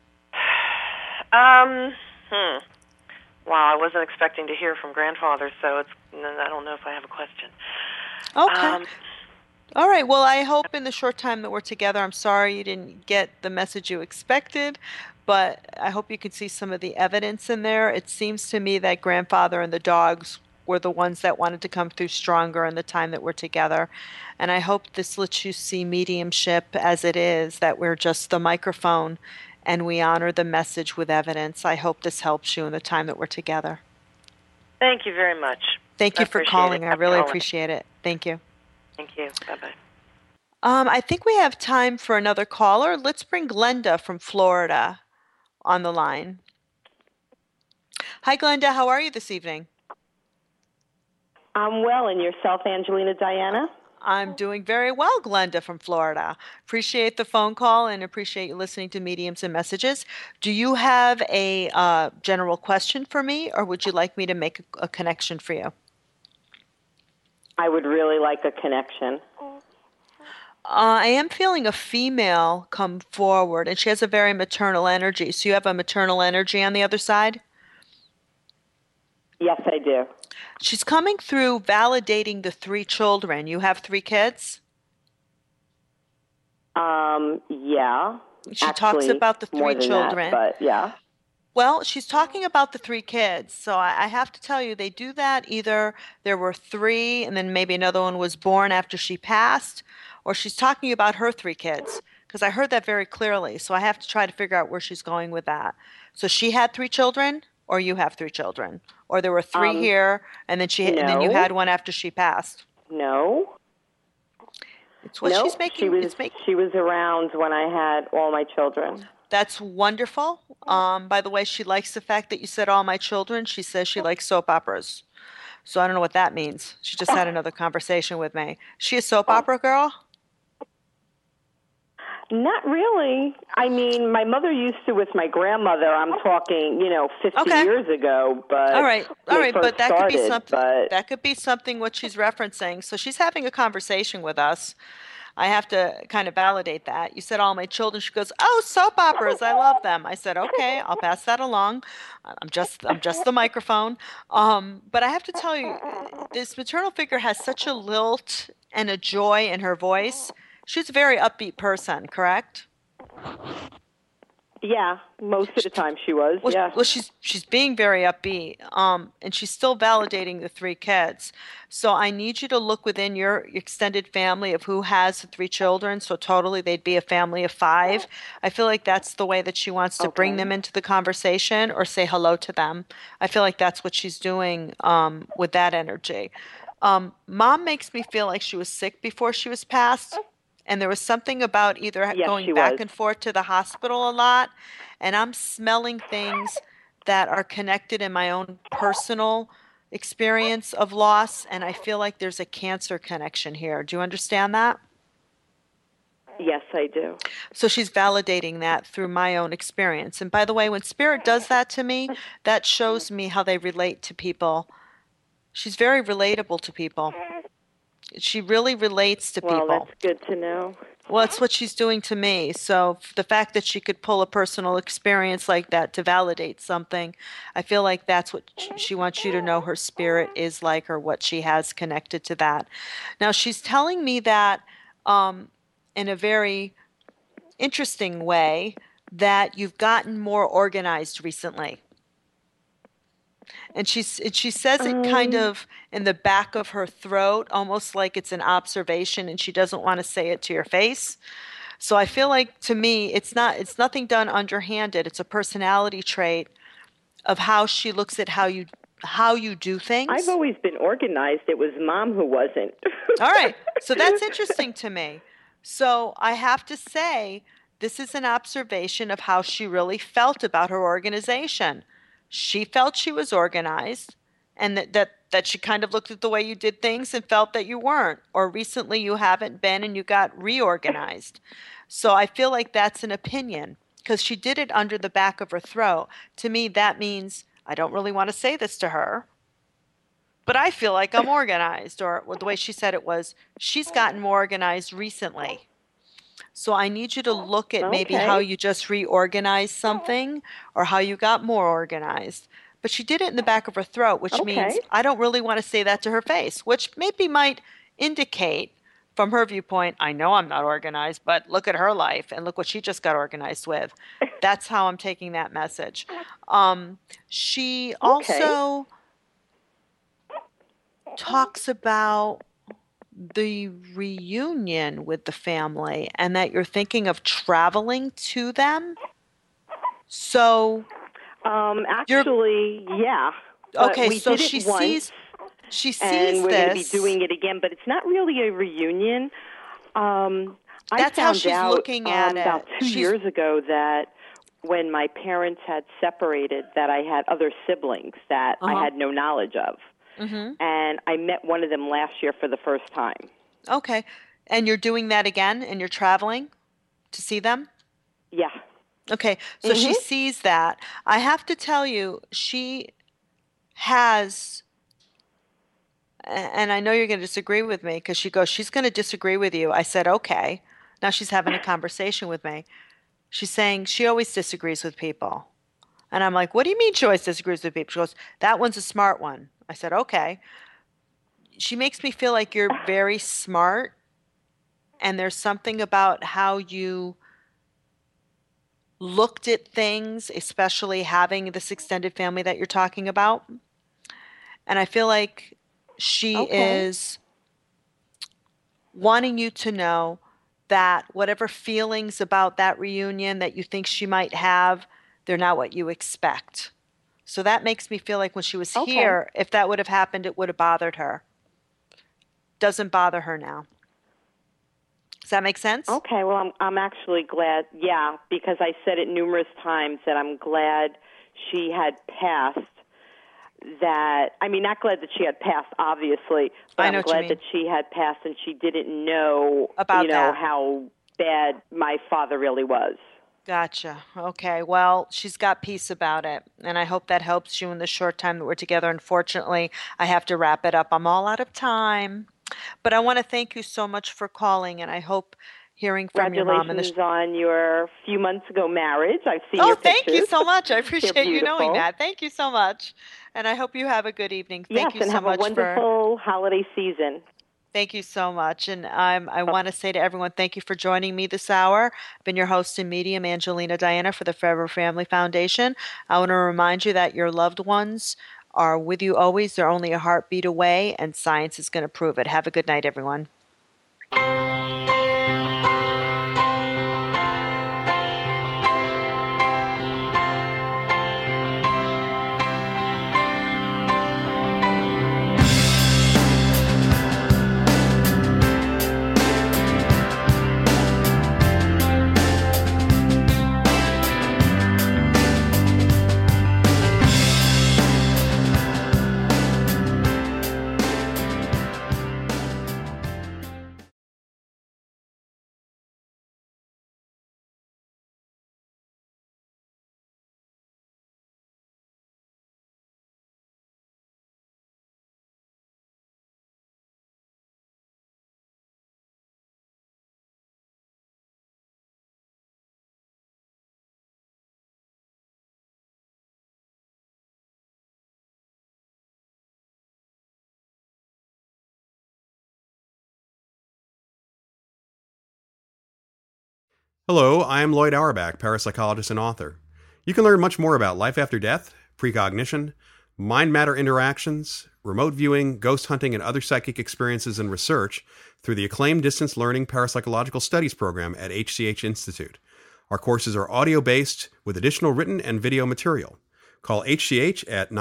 [SPEAKER 9] Wow, I wasn't expecting to hear from grandfather, so I don't know if I have a question.
[SPEAKER 3] Okay. All right. Well, I hope in the short time that we're together, I'm sorry you didn't get the message you expected, but I hope you can see some of the evidence in there. It seems to me that grandfather and the dogs were the ones that wanted to come through stronger in the time that we're together. And I hope this lets you see mediumship as it is, that we're just the microphone and we honor the message with evidence. I hope this helps you in the time that we're together.
[SPEAKER 9] Thank you very much.
[SPEAKER 3] Thank you for calling. I really appreciate it. Thank you.
[SPEAKER 9] Thank you. Bye-bye.
[SPEAKER 3] I think we have time for another caller. Let's bring Glenda from Florida on the line. Hi, Glenda. How are you this evening?
[SPEAKER 10] I'm well, and yourself, Angelina Diana?
[SPEAKER 3] I'm doing very well, Glenda from Florida. Appreciate the phone call and appreciate you listening to Mediums and Messages. Do you have a general question for me, or would you like me to make a connection for you?
[SPEAKER 10] I would really like a connection.
[SPEAKER 3] I am feeling a female come forward, and she has a very maternal energy. So you have a maternal energy on the other side?
[SPEAKER 10] Yes, I do.
[SPEAKER 3] She's coming through validating the 3 children. You have 3 kids?
[SPEAKER 10] Yeah.
[SPEAKER 3] She talks about the 3 children.
[SPEAKER 10] But yeah.
[SPEAKER 3] Well, she's talking about the 3 kids. So I have to tell you, they do that. Either there were 3 and then maybe another one was born after she passed, or she's talking about her 3 kids, because I heard that very clearly. So I have to try to figure out where she's going with that. So she had 3 children, or you have 3 children, or there were 3 here, and then and then you had one after she passed.
[SPEAKER 10] No.
[SPEAKER 3] It's what she's making.
[SPEAKER 10] She was around when I had all my children.
[SPEAKER 3] That's wonderful. By the way, she likes the fact that you said all my children. She says she likes soap operas. So I don't know what that means. She just had another conversation with me. She a soap opera girl?
[SPEAKER 10] Not really. I mean, my mother used to with my grandmother. I'm talking, 50 years ago. But
[SPEAKER 3] all right, but that could be something.
[SPEAKER 10] But
[SPEAKER 3] that could be something what she's referencing. So she's having a conversation with us. I have to kind of validate that. You said all my children. She goes, "Oh, soap operas. I love them." I said, "Okay, I'll pass that along. I'm just the microphone." But I have to tell you, this maternal figure has such a lilt and a joy in her voice. She's a very upbeat person, correct?
[SPEAKER 10] yeah, most of the time she was. Yeah.
[SPEAKER 3] Well, she's being very upbeat, and she's still validating the 3 kids. So I need you to look within your extended family of who has the 3 children. So totally, they'd be a family of 5. I feel like that's the way that she wants to bring them into the conversation or say hello to them. I feel like that's what she's doing with that energy. Mom makes me feel like she was sick before she was passed. And there was something about either going back and forth to the hospital a lot, and I'm smelling things that are connected in my own personal experience of loss, and I feel like there's a cancer connection here. Do you understand that?
[SPEAKER 10] Yes, I do.
[SPEAKER 3] So she's validating that through my own experience. And by the way, when Spirit does that to me, that shows me how they relate to people. She's very relatable to people. She really relates to people.
[SPEAKER 10] Well, that's good to know.
[SPEAKER 3] Well, it's what she's doing to me. So the fact that she could pull a personal experience like that to validate something, I feel like that's what she wants you to know her spirit is like, or what she has connected to that. Now, she's telling me that in a very interesting way that you've gotten more organized recently. And she says it kind of in the back of her throat, almost like it's an observation, and she doesn't want to say it to your face. So I feel like, to me, it's nothing done underhanded. It's a personality trait of how she looks at how you do things.
[SPEAKER 10] I've always been organized. It was Mom who wasn't.
[SPEAKER 3] All right. So that's interesting to me. So I have to say, this is an observation of how she really felt about her organization. She felt she was organized, and that she kind of looked at the way you did things and felt that you weren't, or recently you haven't been and you got reorganized. So I feel like that's an opinion, because she did it under the back of her throat. To me, that means I don't really want to say this to her, but I feel like I'm organized, or the way she said it was, she's gotten more organized recently. So I need you to look at maybe how you just reorganized something, or how you got more organized. But she did it in the back of her throat, which means I don't really want to say that to her face, which maybe might indicate from her viewpoint, I know I'm not organized, but look at her life and look what she just got organized with. That's how I'm taking that message. She also talks about the reunion with the family, and that you're thinking of traveling to them. So
[SPEAKER 10] actually, yeah.
[SPEAKER 3] Okay, so she sees
[SPEAKER 10] and we're going to be
[SPEAKER 3] this.
[SPEAKER 10] doing it again, but it's not really a reunion.
[SPEAKER 3] That's how she's looking at it.
[SPEAKER 10] About 2 years ago, that when my parents had separated, that I had other siblings that I had no knowledge of. Mm-hmm. And I met one of them last year for the first time.
[SPEAKER 3] Okay. And you're doing that again, and you're traveling to see them?
[SPEAKER 10] Yeah.
[SPEAKER 3] Okay. So she sees that. I have to tell you, she has, and I know you're going to disagree with me, because she goes, she's going to disagree with you. I said, okay. Now she's having a conversation with me. She's saying she always disagrees with people. And I'm like, what do you mean she always disagrees with people? She goes, that one's a smart one. I said, okay. She makes me feel like you're very smart, and there's something about how you looked at things, especially having this extended family that you're talking about. And I feel like she is wanting you to know that whatever feelings about that reunion that you think she might have, they're not what you expect. So that makes me feel like when she was here, if that would have happened, it would have bothered her. Doesn't bother her now. Does that make sense?
[SPEAKER 10] Okay, well, I'm actually glad, because I said it numerous times that I'm glad she had passed that. I mean, not glad that she had passed, obviously, but I'm glad that she had passed and she didn't know,
[SPEAKER 3] about
[SPEAKER 10] how bad my father really was.
[SPEAKER 3] Gotcha. Okay. Well, she's got peace about it, and I hope that helps you in the short time that we're together. Unfortunately, I have to wrap it up. I'm all out of time. But I want to thank you so much for calling, and I hope hearing from your mom.
[SPEAKER 10] Congratulations on your few months ago marriage. I've seen your pictures.
[SPEAKER 3] Thank you so much. I appreciate you knowing that. Thank you so much. And I hope you have a good evening. Thank you so much.
[SPEAKER 10] Yes, and have a wonderful holiday season.
[SPEAKER 3] Thank you so much. And I want to say to everyone, thank you for joining me this hour. I've been your host and medium, Angelina Diana, for the Forever Family Foundation. I want to remind you that your loved ones are with you always. They're only a heartbeat away, and science is going to prove it. Have a good night, everyone.
[SPEAKER 11] Hello, I am Lloyd Auerbach, parapsychologist and author. You can learn much more about life after death, precognition, mind-matter interactions, remote viewing, ghost hunting, and other psychic experiences and research through the acclaimed Distance Learning Parapsychological Studies program at HCH Institute. Our courses are audio-based with additional written and video material. Call HCH at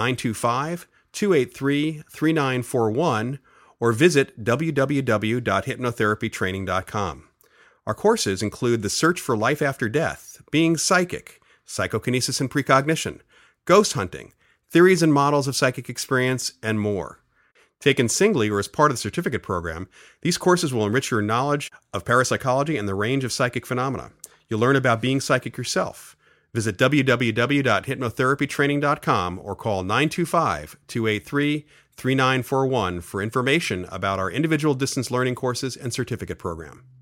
[SPEAKER 11] 925-283-3941 or visit www.hypnotherapytraining.com. Our courses include The Search for Life After Death, Being Psychic, Psychokinesis and Precognition, Ghost Hunting, Theories and Models of Psychic Experience, and more. Taken singly or as part of the certificate program, these courses will enrich your knowledge of parapsychology and the range of psychic phenomena. You'll learn about being psychic yourself. Visit www.hypnotherapytraining.com or call 925-283-3941 for information about our individual distance learning courses and certificate program.